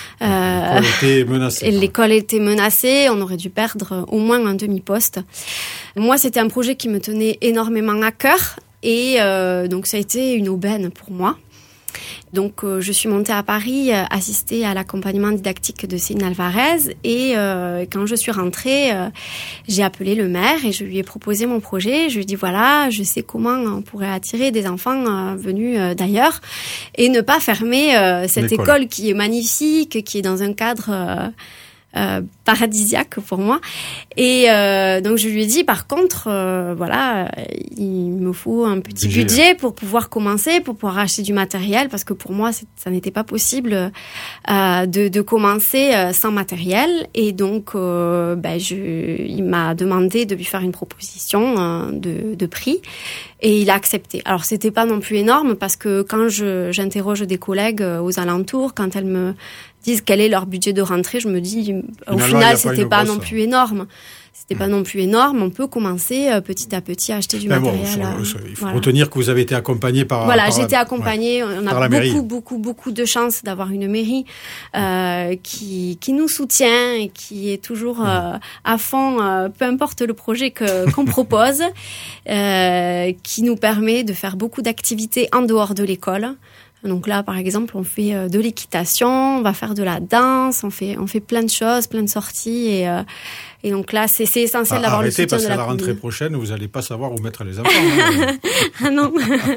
euh, l'école était menacée. L'école était menacée, on aurait dû perdre au moins un demi-poste. Moi, c'était un projet qui me tenait énormément à cœur et euh, donc ça a été une aubaine pour moi. Donc, euh, je suis montée à Paris euh, assister à l'accompagnement didactique de Céline Alvarez et euh, quand je suis rentrée, euh, j'ai appelé le maire et je lui ai proposé mon projet. Je lui ai dit voilà, je sais comment on pourrait attirer des enfants euh, venus euh, d'ailleurs et ne pas fermer euh, cette L'école. école qui est magnifique, qui est dans un cadre euh, Euh, paradisiaque pour moi. Et euh, donc je lui ai dit par contre euh, voilà, il me faut un petit budget, budget pour pouvoir commencer, pour pouvoir acheter du matériel parce que pour moi c'est, ça n'était pas possible euh, de, de commencer euh, sans matériel et donc euh, ben je, il m'a demandé de lui faire une proposition euh, de, de prix et il a accepté. Alors c'était pas non plus énorme parce que quand je, j'interroge des collègues aux alentours, quand elles me disent quel est leur budget de rentrée, je me dis au Finalement, final pas c'était pas grosse... non plus énorme. C'était pas non plus énorme. On peut commencer euh, petit à petit à acheter du Mais matériel. bon, sur, euh, il faut voilà. retenir que vous avez été accompagné par. Voilà, par j'ai la, été accompagnée. ouais, on a beaucoup, mairie. beaucoup, beaucoup de chance d'avoir une mairie euh, qui qui nous soutient et qui est toujours euh, à fond, euh, peu importe le projet que qu'on propose, euh, qui nous permet de faire beaucoup d'activités en dehors de l'école. Donc là, par exemple, on fait de l'équitation, on va faire de la danse, on fait on fait plein de choses, plein de sorties et euh, et donc là, c'est c'est essentiel ah, d'avoir le soutien soutien de la commune. Arrêtez parce qu'à la rentrée prochaine, vous n'allez pas savoir où mettre les enfants. Hein. Ah non.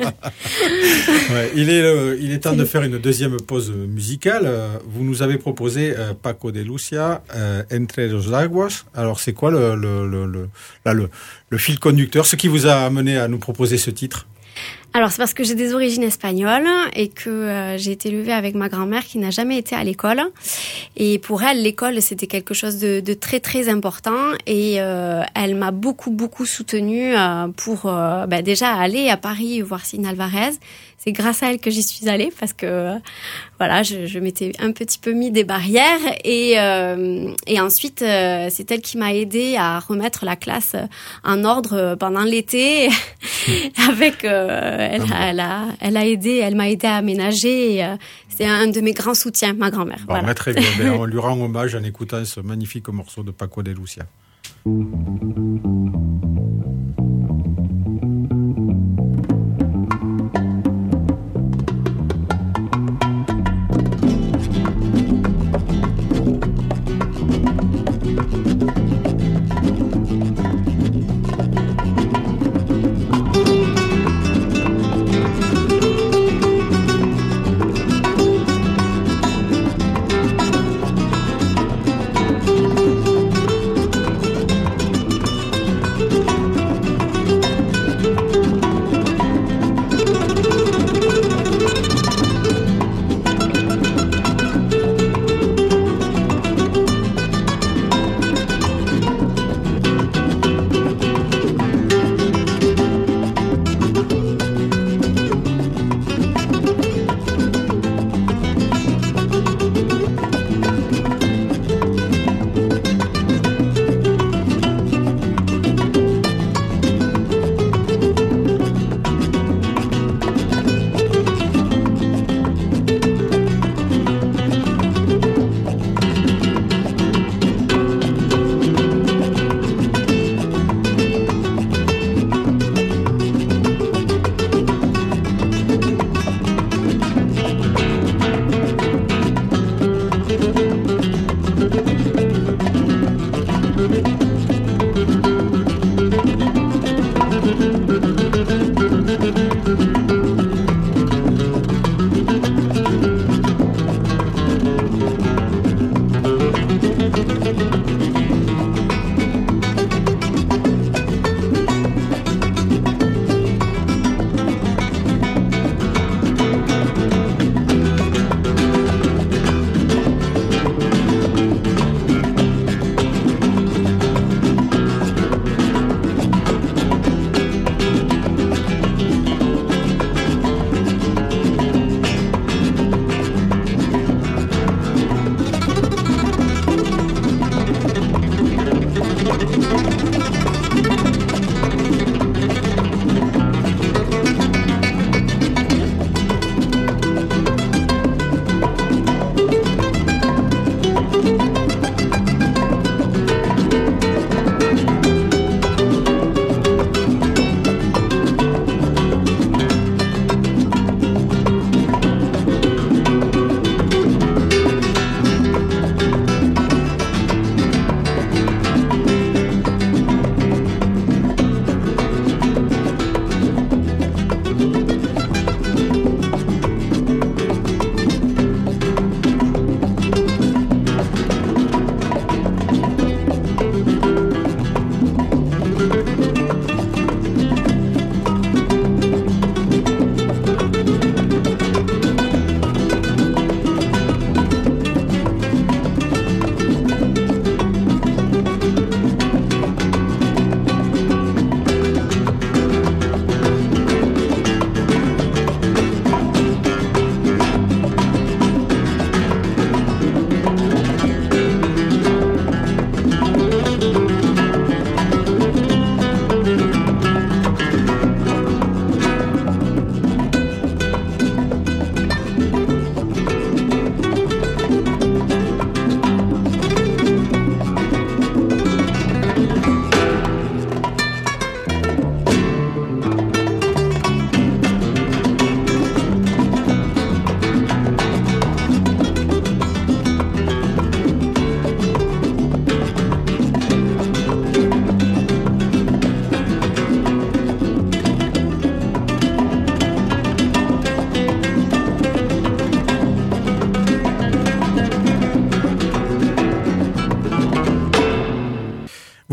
Ouais, il est euh, il est temps de faire une deuxième pause musicale. Vous nous avez proposé euh, Paco de Lucia, euh, Entre los aguas. Alors c'est quoi le le le le, là, le le fil conducteur, ce qui vous a amené à nous proposer ce titre? Alors, c'est parce que j'ai des origines espagnoles et que euh, j'ai été élevée avec ma grand-mère qui n'a jamais été à l'école. Et pour elle, l'école, c'était quelque chose de, de très, très important. Et euh, elle m'a beaucoup, beaucoup soutenue euh, pour euh, bah, déjà aller à Paris voir Céline Alvarez. C'est grâce à elle que j'y suis allée parce que euh, voilà, je, je m'étais un petit peu mis des barrières. Et, euh, et ensuite, euh, c'est elle qui m'a aidée à remettre la classe en ordre pendant l'été avec... Euh, Elle a, elle, a, elle a aidé, elle m'a aidé à aménager. Et, euh, c'est un de mes grands soutiens, ma grand-mère. Bon, voilà. Très bien. Ben, on lui rend hommage en écoutant ce magnifique morceau de Paco de Lucia.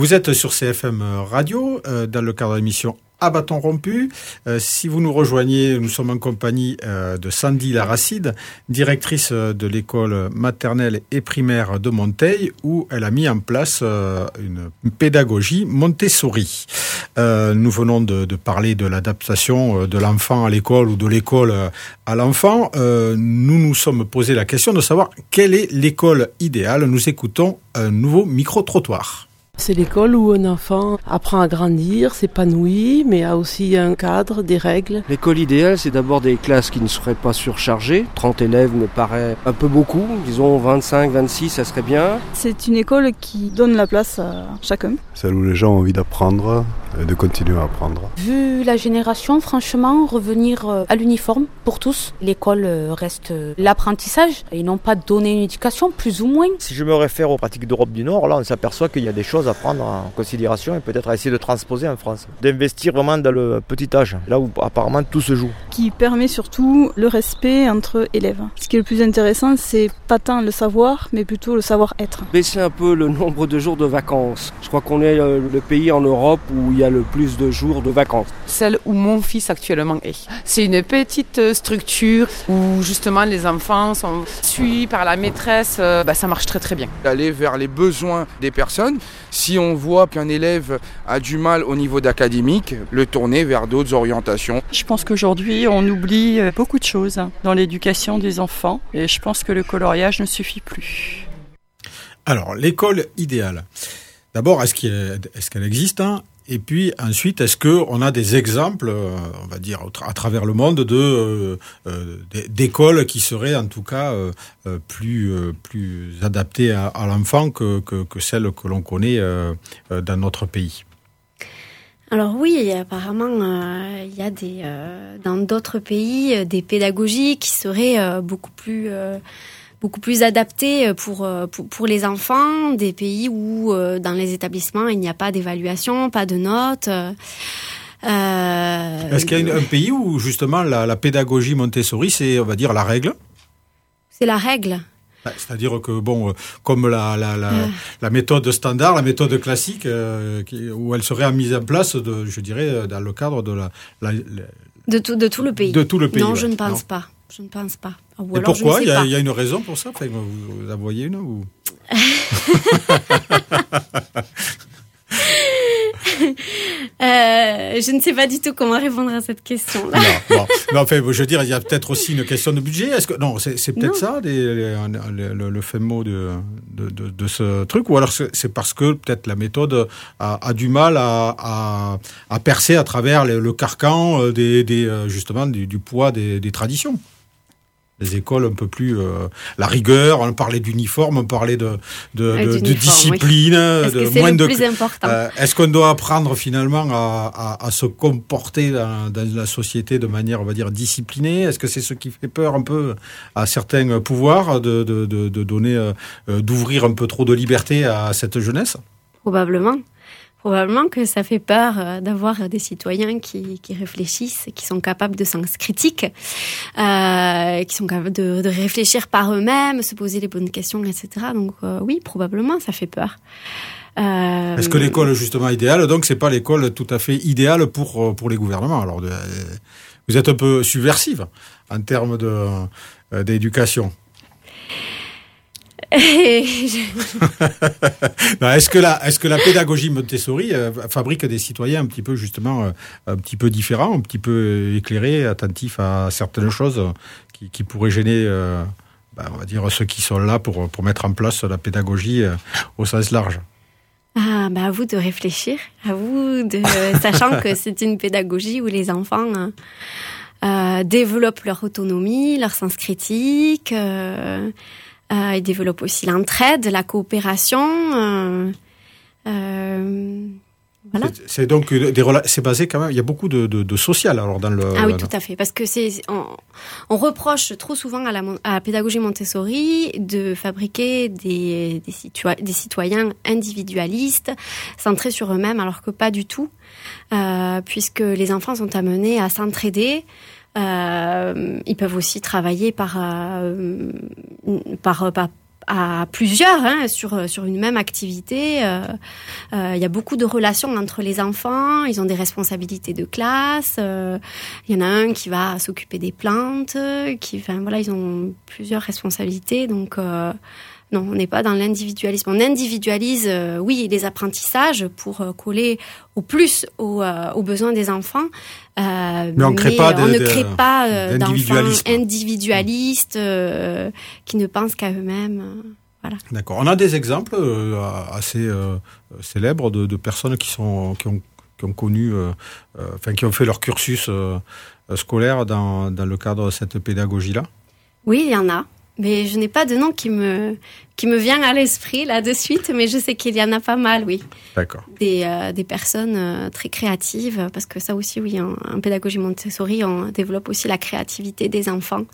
Vous êtes sur C F M Radio, euh, dans le cadre de l'émission À bâton rompu. Euh, si vous nous rejoignez, nous sommes en compagnie euh, de Sandy Laracide, directrice de l'école maternelle et primaire de Monteil, où elle a mis en place euh, une pédagogie Montessori. Euh, nous venons de, de parler de l'adaptation de l'enfant à l'école ou de l'école à l'enfant. Euh, nous nous sommes posé la question de savoir quelle est l'école idéale. Nous écoutons un nouveau micro-trottoir. C'est l'école où un enfant apprend à grandir, s'épanouit, mais a aussi un cadre, des règles. L'école idéale, c'est d'abord des classes qui ne seraient pas surchargées. trente élèves me paraît un peu beaucoup. Disons vingt-cinq, vingt-six, ça serait bien. C'est une école qui donne la place à chacun. Celle où les gens ont envie d'apprendre et de continuer à apprendre. Vu la génération, franchement, revenir à l'uniforme pour tous. L'école reste l'apprentissage et non pas donner une éducation, plus ou moins. Si je me réfère aux pratiques d'Europe du Nord, là on s'aperçoit qu'il y a des choses à prendre en considération et peut-être à essayer de transposer en France. D'investir vraiment dans le petit âge, là où apparemment tout se joue. Qui permet surtout le respect entre élèves. Ce qui est le plus intéressant, c'est pas tant le savoir, mais plutôt le savoir-être. Baisser un peu le nombre de jours de vacances. Je crois qu'on est le pays en Europe où il y a le plus de jours de vacances. Celle où mon fils actuellement est. C'est une petite structure où justement les enfants sont suivis par la maîtresse. Bah, ça marche très très bien. Aller vers les besoins des personnes. Si on voit qu'un élève a du mal au niveau d'académique, le tourner vers d'autres orientations. Je pense qu'aujourd'hui, on oublie beaucoup de choses dans l'éducation des enfants et je pense que le coloriage ne suffit plus. Alors, l'école idéale. D'abord, est-ce, qu'il est, est-ce qu'elle existe hein Et puis ensuite, est-ce qu'on a des exemples, euh, on va dire, à travers le monde, de euh, euh, d'écoles qui seraient en tout cas euh, plus euh, plus adaptées à, à l'enfant que, que que celles que l'on connaît euh, dans notre pays? Alors oui, apparemment, euh, il y a des euh, dans d'autres pays euh, des pédagogies qui seraient euh, beaucoup plus euh, beaucoup plus adapté pour, pour, pour les enfants, des pays où euh, dans les établissements il n'y a pas d'évaluation, pas de notes. Euh, Est-ce qu'il y a un pays où justement la, la pédagogie Montessori, c'est on va dire la règle? C'est la règle. C'est-à-dire que bon, comme la la la, euh. la méthode standard, la méthode classique, euh, qui, où elle serait mise en place, de, je dirais, dans le cadre de la, la, la de tout de tout le pays. De tout le pays. Non, ouais. je ne pense non. pas. Je ne pense pas. Ou Et alors, pourquoi? je il, y a, pas. il y a une raison pour ça? Enfin, vous, vous en voyez une ou... euh, je ne sais pas du tout comment répondre à cette question. Non, bon. Mais enfin, je veux dire, il y a peut-être aussi une question de budget. Est-ce que non, c'est, c'est peut-être non. ça, des, les, le, le fait mot de, de, de, de ce truc, ou alors c'est, c'est parce que peut-être la méthode a, a du mal à, à, à percer à travers le, le carcan des, des justement du, du poids des, des traditions. Les écoles un peu plus euh, la rigueur, on parlait d'uniforme, on parlait de de, de, de discipline, oui. Est-ce de que c'est moins le de plus important euh, est-ce qu'on doit apprendre finalement à, à, à se comporter dans, dans la société de manière, on va dire, disciplinée? Est-ce que c'est ce qui fait peur un peu à certains pouvoirs de de de, de donner euh, d'ouvrir un peu trop de liberté à cette jeunesse? Probablement. Probablement que ça fait peur euh, d'avoir des citoyens qui, qui réfléchissent, qui sont capables de sens critique, euh, qui sont capables de, de réfléchir par eux-mêmes, se poser les bonnes questions, et cetera. Donc euh, oui, probablement, ça fait peur. Euh, Est-ce que l'école justement idéale, donc c'est pas l'école tout à fait idéale pour pour les gouvernements? Alors de, vous êtes un peu subversive en termes de euh, d'éducation. non, est-ce que la, est-ce que la pédagogie Montessori euh, fabrique des citoyens un petit peu justement euh, un petit peu différents, un petit peu éclairés, attentifs à certaines choses qui, qui pourraient gêner, euh, ben, on va dire ceux qui sont là pour pour mettre en place la pédagogie euh, au sens large? Ah, bah à vous de réfléchir, à vous de sachant que c'est une pédagogie où les enfants euh, euh, développent leur autonomie, leur sens critique. Euh, Euh, ils développent aussi l'entraide, la coopération. Euh, euh, voilà. C'est, c'est donc des rela- c'est basé quand même. Il y a beaucoup de, de, de social alors dans le. Ah oui, dans... tout à fait, parce que c'est on, on reproche trop souvent à la, à la pédagogie Montessori de fabriquer des des, situa- des citoyens individualistes, centrés sur eux-mêmes, alors que pas du tout, euh, puisque les enfants sont amenés à s'entraider. Euh, ils peuvent aussi travailler par, euh, par, par, à plusieurs hein, sur sur une même activité. Euh, euh, il y a beaucoup de relations entre les enfants. Ils ont des responsabilités de classe. Euh, il y en a un qui va s'occuper des plantes. Qui, enfin voilà, ils ont plusieurs responsabilités. Donc euh, non, on n'est pas dans l'individualisme. On individualise, euh, oui, les apprentissages pour euh, coller au plus aux, euh, aux besoins des enfants. Euh, mais on, crée mais pas de, on ne de, crée pas euh, d'enfants individualistes euh, qui ne pensent qu'à eux-mêmes. Euh, voilà. D'accord. On a des exemples euh, assez euh, célèbres de, de personnes qui sont qui ont qui ont connu, euh, euh, enfin qui ont fait leur cursus euh, scolaire dans dans le cadre de cette pédagogie-là. Oui, il y en a. Mais je n'ai pas de nom qui me qui me vient à l'esprit là de suite, mais je sais qu'il y en a pas mal, oui. D'accord. Des euh, des personnes euh, très créatives, parce que ça aussi, oui, en, en pédagogie Montessori, on développe aussi la créativité des enfants.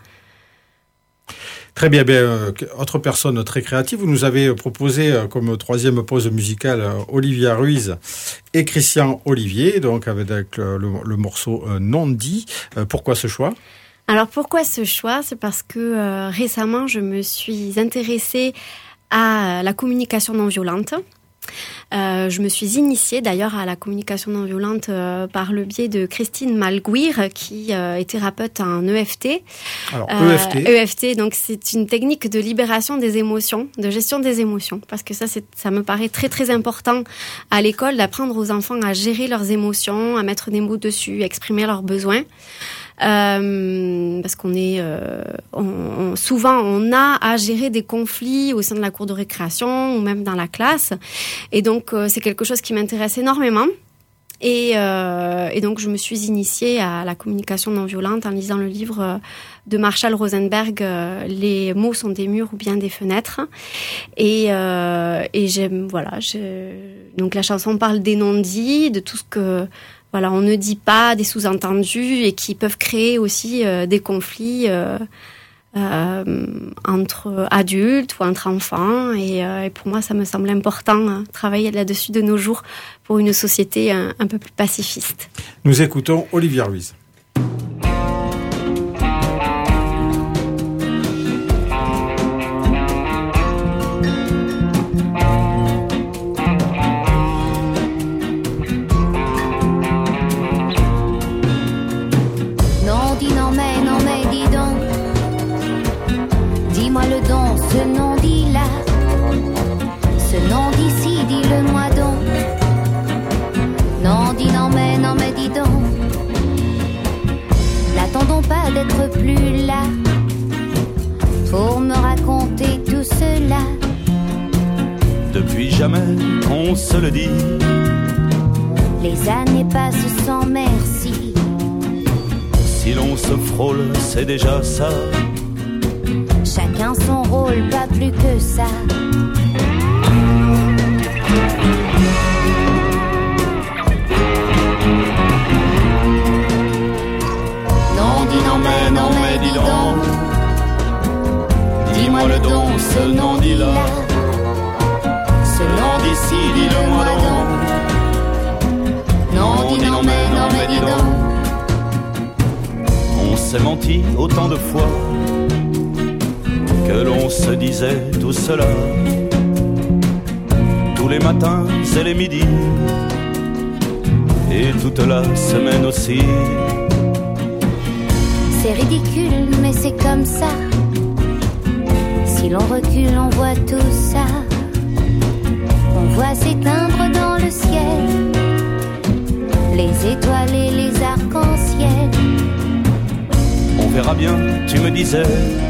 Très bien. bien euh, autre personne très créative, vous nous avez proposé euh, comme troisième pause musicale euh, Olivia Ruiz et Christian Olivier, donc avec le, le, le morceau euh, Non dit. Euh, pourquoi ce choix ? Alors pourquoi ce choix ? C'est parce que euh, récemment, je me suis intéressée à la communication non violente. Euh, je me suis initiée d'ailleurs à la communication non violente euh, par le biais de Christine Malguir, qui euh, est thérapeute en E F T. Alors, euh, E F T. E F T, donc c'est une technique de libération des émotions, de gestion des émotions, parce que ça, c'est, ça me paraît très très important à l'école d'apprendre aux enfants à gérer leurs émotions, à mettre des mots dessus, à exprimer leurs besoins. Euh, parce qu'on est euh, on, on, souvent on a à gérer des conflits au sein de la cour de récréation ou même dans la classe, et donc euh, c'est quelque chose qui m'intéresse énormément. Et, euh, et donc je me suis initiée à la communication non violente en lisant le livre de Marshall Rosenberg, euh, Les mots sont des murs ou bien des fenêtres. Et, euh, et j'aime, voilà, je... donc la chanson parle des non-dits, de tout ce que voilà, on ne dit pas, des sous-entendus, et qui peuvent créer aussi euh, des conflits euh, euh, entre adultes ou entre enfants. Et, euh, et pour moi, ça me semble important de hein, travailler là-dessus de nos jours pour une société un, un peu plus pacifiste. Nous écoutons Olivia Ruiz. Ce nom dit là, ce nom d'ici, dis-le-moi donc. Non, dis non, mais non, mais dis donc. N'attendons pas d'être plus là pour me raconter tout cela. Depuis jamais, on se le dit. Les années passent sans merci. Si l'on se frôle, c'est déjà ça. Chacun son rôle, pas plus que ça. Non, dis non, mais non, mais dis donc. Dis-moi le don, ce nom dit là. Ce nom d'ici, dis-le-moi donc. Non, dis non, mais non, mais dis donc. On s'est menti autant de fois que l'on se disait tout cela, tous les matins et les midis, et toute la semaine aussi. C'est ridicule, mais c'est comme ça. Si l'on recule, on voit tout ça. On voit s'éteindre dans le ciel les étoiles et les arcs-en-ciel. On verra bien, tu me disais,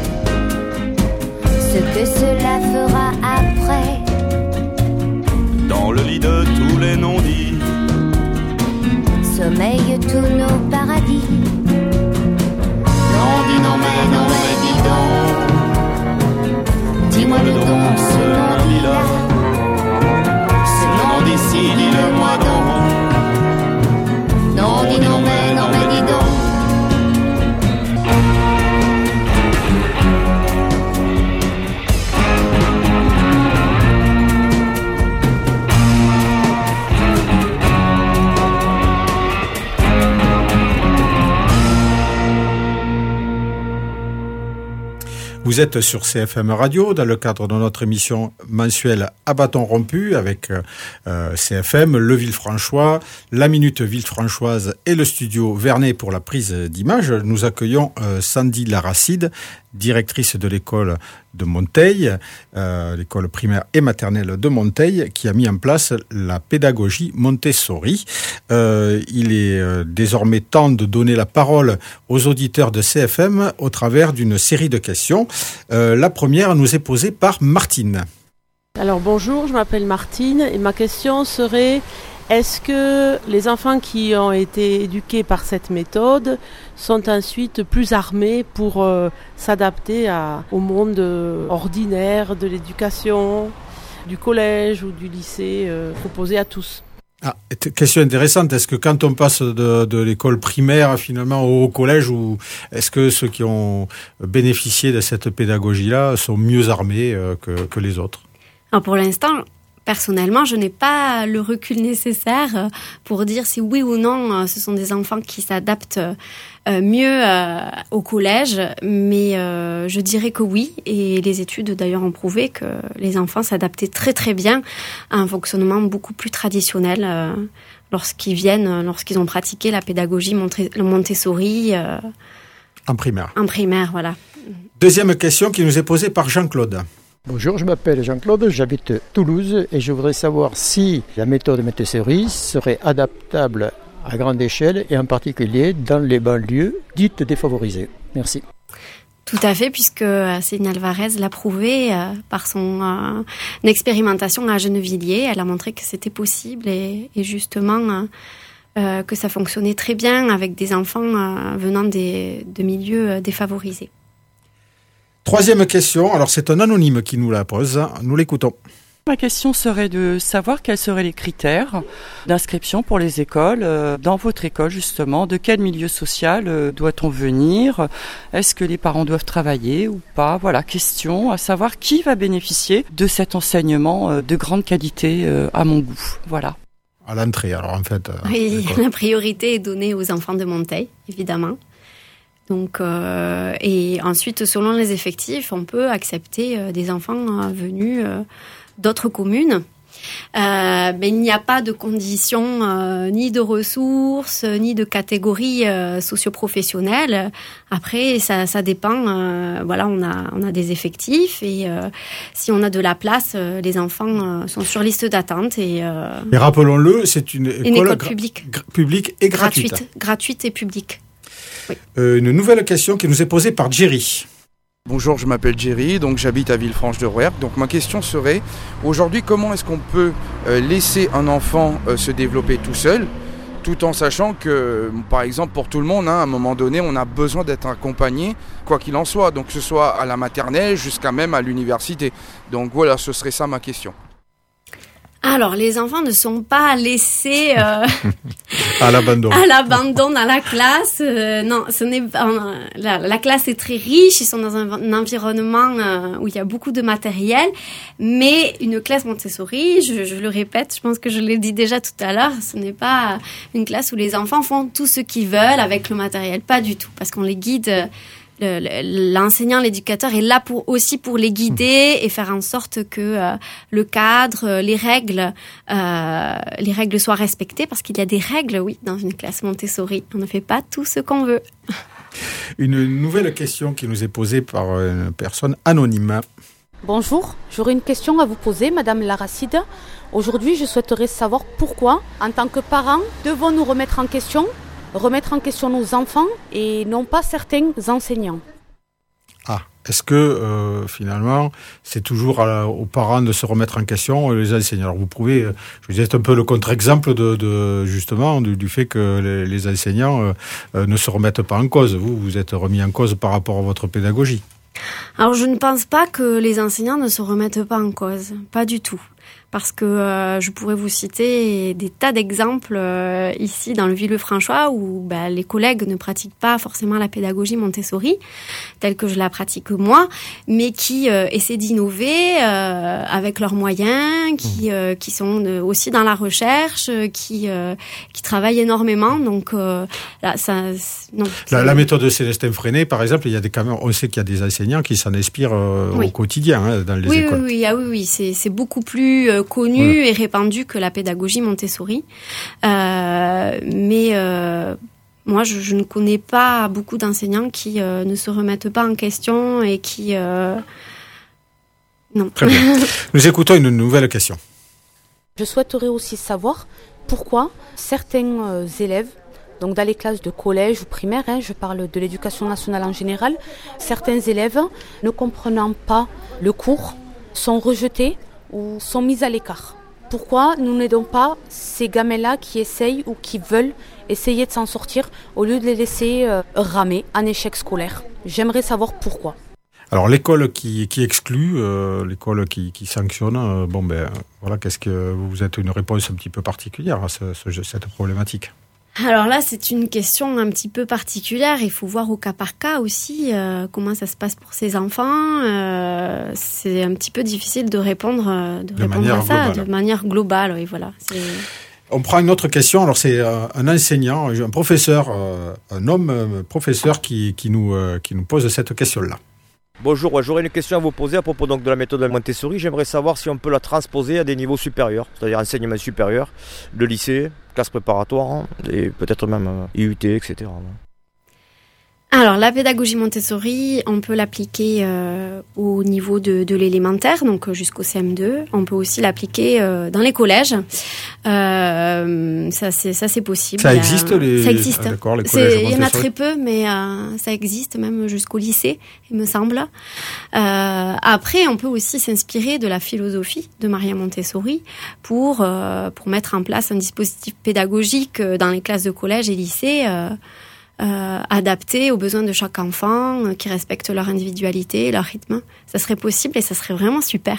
ce que cela fera après. Dans le lit de tous les non-dits sommeillent tous nos paradis. Non, dis non, mais non, mais dis donc. Dis-moi le don, ce nom dit là. Ce nom d'ici, dis-le-moi donc. Non, dis non, mais non, mais dis donc. Vous êtes sur C F M Radio dans le cadre de notre émission mensuelle à bâton rompu avec euh, C F M, le Villefranchois, la Minute Villefranchoise et le studio Vernet pour la prise d'image. Nous accueillons euh, Sandy Laracide, directrice de l'école de Monteil, euh, l'école primaire et maternelle de Monteil, qui a mis en place la pédagogie Montessori. Euh, il est euh, désormais temps de donner la parole aux auditeurs de C F M au travers d'une série de questions. Euh, la première nous est posée par Martine. Alors bonjour, je m'appelle Martine et ma question serait: est-ce que les enfants qui ont été éduqués par cette méthode sont ensuite plus armés pour euh, s'adapter à, au monde euh, ordinaire de l'éducation, du collège ou du lycée euh, proposé à tous? Ah, question intéressante. Est-ce que quand on passe de, de l'école primaire finalement au collège, ou est-ce que ceux qui ont bénéficié de cette pédagogie-là sont mieux armés euh, que, que les autres? Alors pour l'instant, personnellement, je n'ai pas le recul nécessaire pour dire si oui ou non ce sont des enfants qui s'adaptent mieux au collège, mais je dirais que oui, et les études d'ailleurs ont prouvé que les enfants s'adaptaient très très bien à un fonctionnement beaucoup plus traditionnel lorsqu'ils viennent, lorsqu'ils ont pratiqué la pédagogie Montessori en primaire. En primaire, voilà. Deuxième question qui nous est posée par Jean-Claude. Bonjour, je m'appelle Jean-Claude, j'habite Toulouse et je voudrais savoir si la méthode Montessori serait adaptable à grande échelle et en particulier dans les banlieues dites défavorisées. Merci. Tout à fait, puisque Céline Alvarez l'a prouvé euh, par son euh, expérimentation à Gennevilliers. Elle a montré que c'était possible et, et justement euh, que ça fonctionnait très bien avec des enfants euh, venant des, de milieux défavorisés. Troisième question, alors c'est un anonyme qui nous la pose, nous l'écoutons. Ma question serait de savoir quels seraient les critères d'inscription pour les écoles. Dans votre école justement, de quel milieu social doit-on venir? Est-ce que les parents doivent travailler ou pas? Voilà, question à savoir qui va bénéficier de cet enseignement de grande qualité à mon goût. Voilà. À l'entrée alors en fait. Oui, la priorité est donnée aux enfants de Monteil, évidemment. Donc, euh, et ensuite, selon les effectifs, on peut accepter euh, des enfants euh, venus euh, d'autres communes. Euh, mais il n'y a pas de conditions euh, ni de ressources, ni de catégories euh, socio-professionnelles. Après, ça, ça dépend. Euh, voilà, on a, on a des effectifs et euh, si on a de la place, euh, les enfants euh, sont sur liste d'attente. Et, euh, et rappelons-le, c'est une école, une école gra- publique, gra- publique et gratuite. Gratuite, gratuite et publique. Oui. Euh, une nouvelle question qui nous est posée par Jerry. Bonjour, je m'appelle Jerry, donc j'habite à Villefranche-de-Rouergue. Donc ma question serait, aujourd'hui, comment est-ce qu'on peut euh, laisser un enfant euh, se développer tout seul, tout en sachant que, par exemple, pour tout le monde, hein, à un moment donné, on a besoin d'être accompagné, quoi qu'il en soit, donc que ce soit à la maternelle jusqu'à même à l'université. Donc voilà, ce serait ça ma question. Alors, les enfants ne sont pas laissés euh, à l'abandon. à l'abandon dans la classe. Euh, non, ce n'est euh, la, la classe est très riche. Ils sont dans un, un environnement euh, où il y a beaucoup de matériel. Mais une classe Montessori, je, je le répète, je pense que je l'ai dit déjà tout à l'heure, ce n'est pas une classe où les enfants font tout ce qu'ils veulent avec le matériel. Pas du tout, parce qu'on les guide. Le, l'enseignant, l'éducateur est là pour aussi pour les guider et faire en sorte que euh, le cadre, les règles, euh, les règles soient respectées, parce qu'il y a des règles, oui, dans une classe Montessori. On ne fait pas tout ce qu'on veut. Une nouvelle question qui nous est posée par une personne anonyme. Bonjour, j'aurais une question à vous poser, Madame Laracide. Aujourd'hui, je souhaiterais savoir pourquoi, en tant que parents, devons-nous remettre en question remettre en question nos enfants et non pas certains enseignants. Ah, est-ce que euh, finalement c'est toujours à, aux parents de se remettre en question, les enseignants? Alors vous pouvez, euh, je vous dis, c'est un peu le contre-exemple de, de justement du, du fait que les, les enseignants euh, euh, ne se remettent pas en cause. Vous, vous êtes remis en cause par rapport à votre pédagogie. Alors je ne pense pas que les enseignants ne se remettent pas en cause, pas du tout. Parce que euh, je pourrais vous citer des tas d'exemples euh, ici dans le Villefranchois où bah, les collègues ne pratiquent pas forcément la pédagogie Montessori telle que je la pratique moi, mais qui euh, essaient d'innover euh, avec leurs moyens, qui euh, qui sont euh, aussi dans la recherche, qui euh, qui travaillent énormément. Donc euh, là, ça, non. La, la méthode de Célestin Freinet, par exemple, il y a des on sait qu'il y a des enseignants qui s'en inspirent euh, oui. au quotidien hein, dans les oui, écoles. Oui, oui, ah oui, oui, c'est c'est beaucoup plus euh, connu voilà. et répandu que la pédagogie Montessori. Euh, mais euh, moi, je, je ne connais pas beaucoup d'enseignants qui euh, ne se remettent pas en question et qui... Euh... Non. Très bien. Nous écoutons une nouvelle question. Je souhaiterais aussi savoir pourquoi certains euh, élèves, donc dans les classes de collège ou primaire, hein, je parle de l'éducation nationale en général, certains élèves, ne comprenant pas le cours, sont rejetés ou sont mis à l'écart. Pourquoi nous n'aidons pas ces gamins-là qui essayent ou qui veulent essayer de s'en sortir au lieu de les laisser euh, ramer en échec scolaire? J'aimerais savoir pourquoi. Alors l'école qui, qui exclut, euh, l'école qui, qui sanctionne, euh, bon ben voilà, qu'est-ce que vous êtes une réponse un petit peu particulière à ce, ce, cette problématique? Alors là, c'est une question un petit peu particulière. Il faut voir au cas par cas aussi euh, comment ça se passe pour ces enfants. Euh, c'est un petit peu difficile de répondre, de, de répondre à ça globale. de manière globale. Oui, voilà. C'est... On prend une autre question. Alors c'est euh, un enseignant, un professeur, euh, un homme euh, professeur qui, qui, nous, euh, qui nous pose cette question-là. Bonjour, j'aurais une question à vous poser à propos donc de la méthode Montessori. J'aimerais savoir si on peut la transposer à des niveaux supérieurs, c'est-à-dire enseignement supérieur, le lycée, classe préparatoire et peut-être même I U T, et cetera. Alors, la pédagogie Montessori, on peut l'appliquer euh, au niveau de, de l'élémentaire, donc jusqu'au C M deux. On peut aussi l'appliquer euh, dans les collèges. Euh, ça, c'est, ça, c'est possible. Ça existe, les... Ça existe. Ah, d'accord, les collèges c'est, il y en a très peu, mais euh, ça existe même jusqu'au lycée, il me semble. Euh, après, on peut aussi s'inspirer de la philosophie de Maria Montessori pour, euh, pour mettre en place un dispositif pédagogique dans les classes de collège et lycée euh, Euh, adapté aux besoins de chaque enfant, euh, qui respecte leur individualité, leur rythme. Ça serait possible et ça serait vraiment super.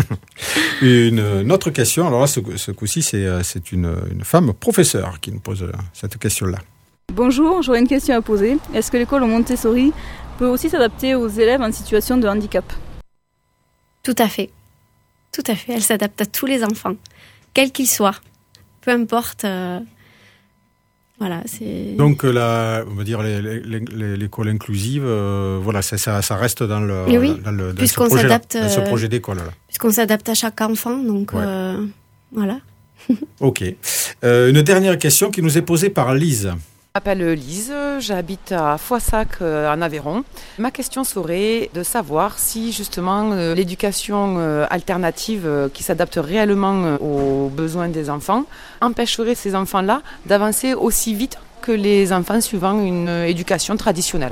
une, une autre question, alors là, ce, ce coup-ci, c'est, c'est une, une femme professeure qui nous pose cette question-là. Bonjour, j'aurais une question à poser. Est-ce que l'école Montessori peut aussi s'adapter aux élèves en situation de handicap? Tout à fait. Tout à fait. Elle s'adapte à tous les enfants, quels qu'ils soient. Peu importe... Euh Voilà, c'est... Donc la, on va dire les, les, les, l'école inclusive, euh, voilà, ça, ça, ça reste dans le, oui, dans le dans puisqu'on ce projet, s'adapte, dans ce projet d'école là. Puisqu'on s'adapte à chaque enfant, donc ouais. euh, voilà. Ok. Euh, une dernière question qui nous est posée par Lise. Je m'appelle Lise, j'habite à Foissac en Aveyron. Ma question serait de savoir si justement euh, l'éducation euh, alternative euh, qui s'adapte réellement euh, aux besoins des enfants empêcherait ces enfants-là d'avancer aussi vite que les enfants suivant une euh, éducation traditionnelle.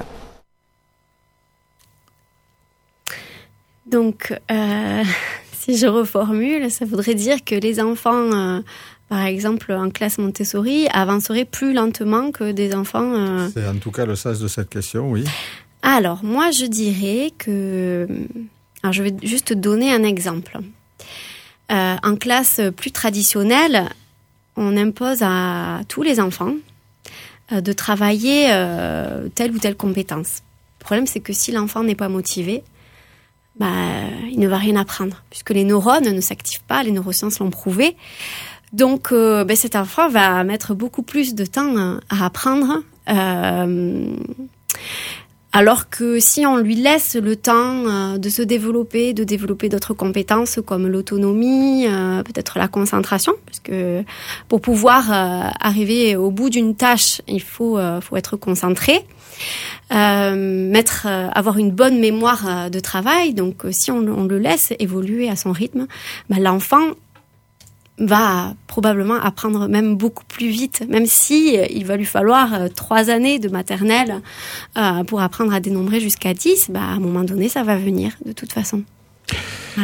Donc, euh, si je reformule, ça voudrait dire que les enfants... Euh, par exemple, en classe Montessori, avancerait plus lentement que des enfants... Euh... C'est en tout cas le sens de cette question, oui. Alors, moi, je dirais que... Alors, je vais juste donner un exemple. Euh, en classe plus traditionnelle, on impose à tous les enfants euh, de travailler euh, telle ou telle compétence. Le problème, c'est que si l'enfant n'est pas motivé, bah, il ne va rien apprendre, puisque les neurones ne s'activent pas, les neurosciences l'ont prouvé. Donc, euh, ben, cet enfant va mettre beaucoup plus de temps à apprendre, euh, alors que si on lui laisse le temps euh, de se développer, de développer d'autres compétences comme l'autonomie, euh, peut-être la concentration, parce que pour pouvoir euh, arriver au bout d'une tâche, il faut, euh, faut être concentré. Euh, mettre, euh, avoir une bonne mémoire euh, de travail. Donc, euh, si on, on le laisse évoluer à son rythme, ben, l'enfant va probablement apprendre même beaucoup plus vite, même si euh, il va lui falloir euh, trois années de maternelle euh, pour apprendre à dénombrer jusqu'à dix, bah, à un moment donné, ça va venir de toute façon. Voilà.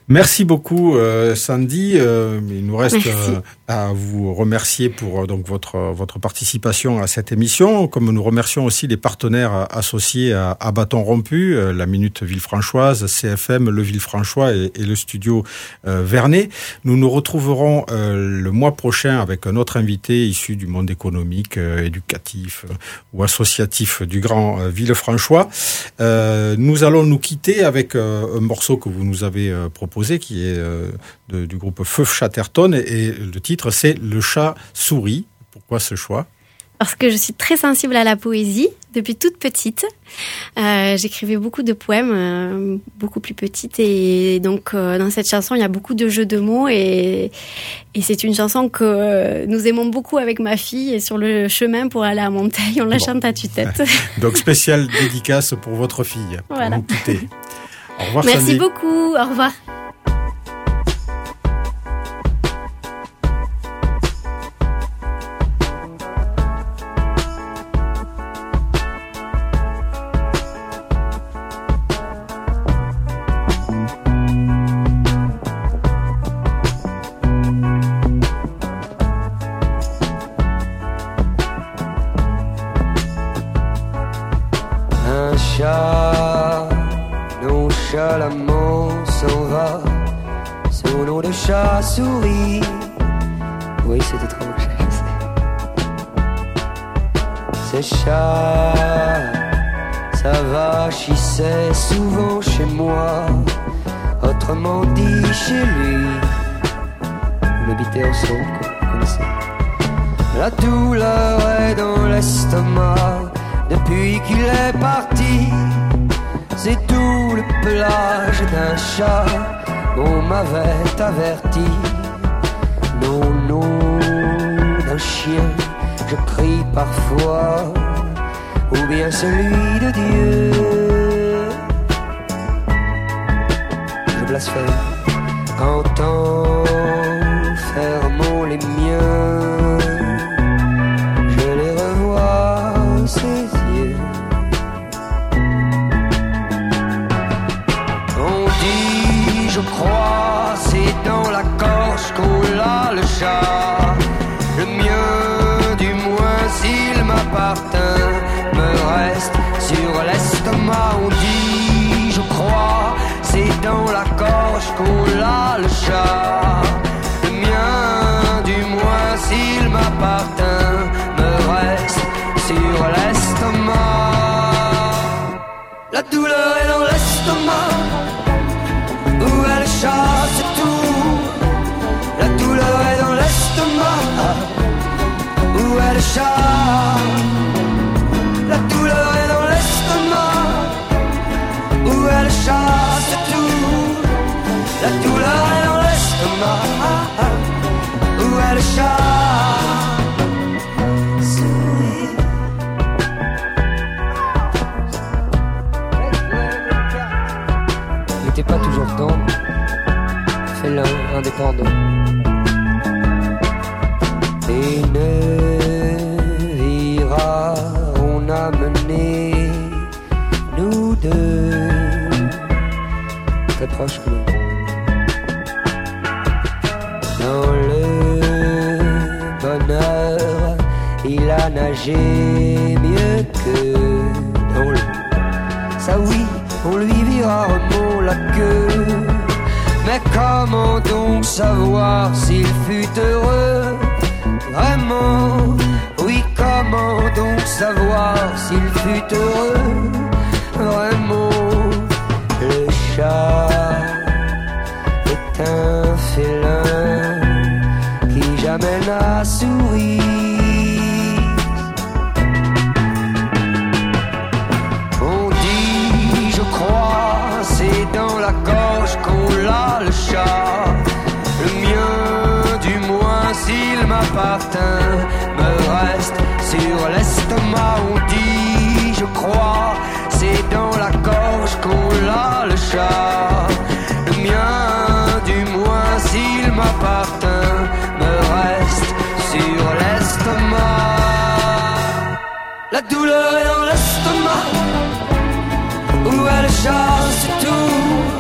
Merci beaucoup euh, Sandy. Euh, il nous reste euh, à vous remercier pour euh, donc votre votre participation à cette émission, comme nous remercions aussi les partenaires associés à, à Bâton Rompu, euh, la Minute Villefranchoise, C F M, le Villefranchois et, et le studio euh, Vernet. Nous nous retrouverons euh, le mois prochain avec un autre invité issu du monde économique, euh, éducatif euh, ou associatif du Grand euh, Villefranchois. Euh, nous allons nous quitter avec euh, un morceau que vous nous avez euh, proposé, qui est euh, de, du groupe Feu Chatterton, et, et le titre c'est Le chat sourit. Pourquoi ce choix ? Parce que je suis très sensible à la poésie depuis toute petite. Euh, j'écrivais beaucoup de poèmes, euh, beaucoup plus petite, et donc euh, dans cette chanson il y a beaucoup de jeux de mots, et, et c'est une chanson que euh, nous aimons beaucoup avec ma fille, et sur le chemin pour aller à Monteil, on la bon. chante à tue-tête. Donc spéciale dédicace pour votre fille. Voilà. Pour Au revoir. Merci Sandy. beaucoup. Au revoir. Un chat nonchalamment s'en va, son nom de chat sourit. Oui, c'est étrange. Ce chat, ça vachissait souvent chez moi, autrement dit chez lui. Vous l'habitez ensemble, quoi, vous connaissez. La douleur est dans l'estomac depuis qu'il est parti. C'est tout le pelage d'un chat, on m'avait averti. Non, non, d'un chien, je crie parfois, ou bien celui de Dieu. Je blasphème quand enfermons les miens, je les revois, ces yeux. On dit, je crois, c'est dans la gorge qu'on l'a le chat. Le mien, du moins, s'il m'appartient, me reste sur l'estomac. On dit, je crois, c'est dans la gorge qu'on l'a le chat. Le mien, du moins, s'il m'appartient, me reste sur l'estomac. La douleur est dans l'estomac, où est le chat, c'est tout. La douleur est dans l'estomac, où est le chat. La douleur est dans l'estomac, où est le chat, c'est tout. La douleur est dans l'estomac, où est le chat. Souris. N'était pas toujours tendre, félin, indépendant. Et Nevira, on a mené nous deux très proches que nous. Dans le bonheur, il a nagé mieux que dans l'eau. Ça oui, on lui vira remont la queue. Mais comment donc savoir s'il fut heureux? Vraiment, oui, comment donc savoir s'il fut heureux? Vraiment, le chat est un félin qui jamais n'a souri. On dit, je crois, c'est dans la gorge qu'on l'a le chat. Le mien, du moins, s'il m'appartient, me reste sur l'estomac. On dit, je crois, c'est dans la gorge qu'on l'a le chat. Le mien, du moins, s'il m'appartient, me reste sur l'estomac. La douleur est dans l'estomac, où est le chat, c'est tout.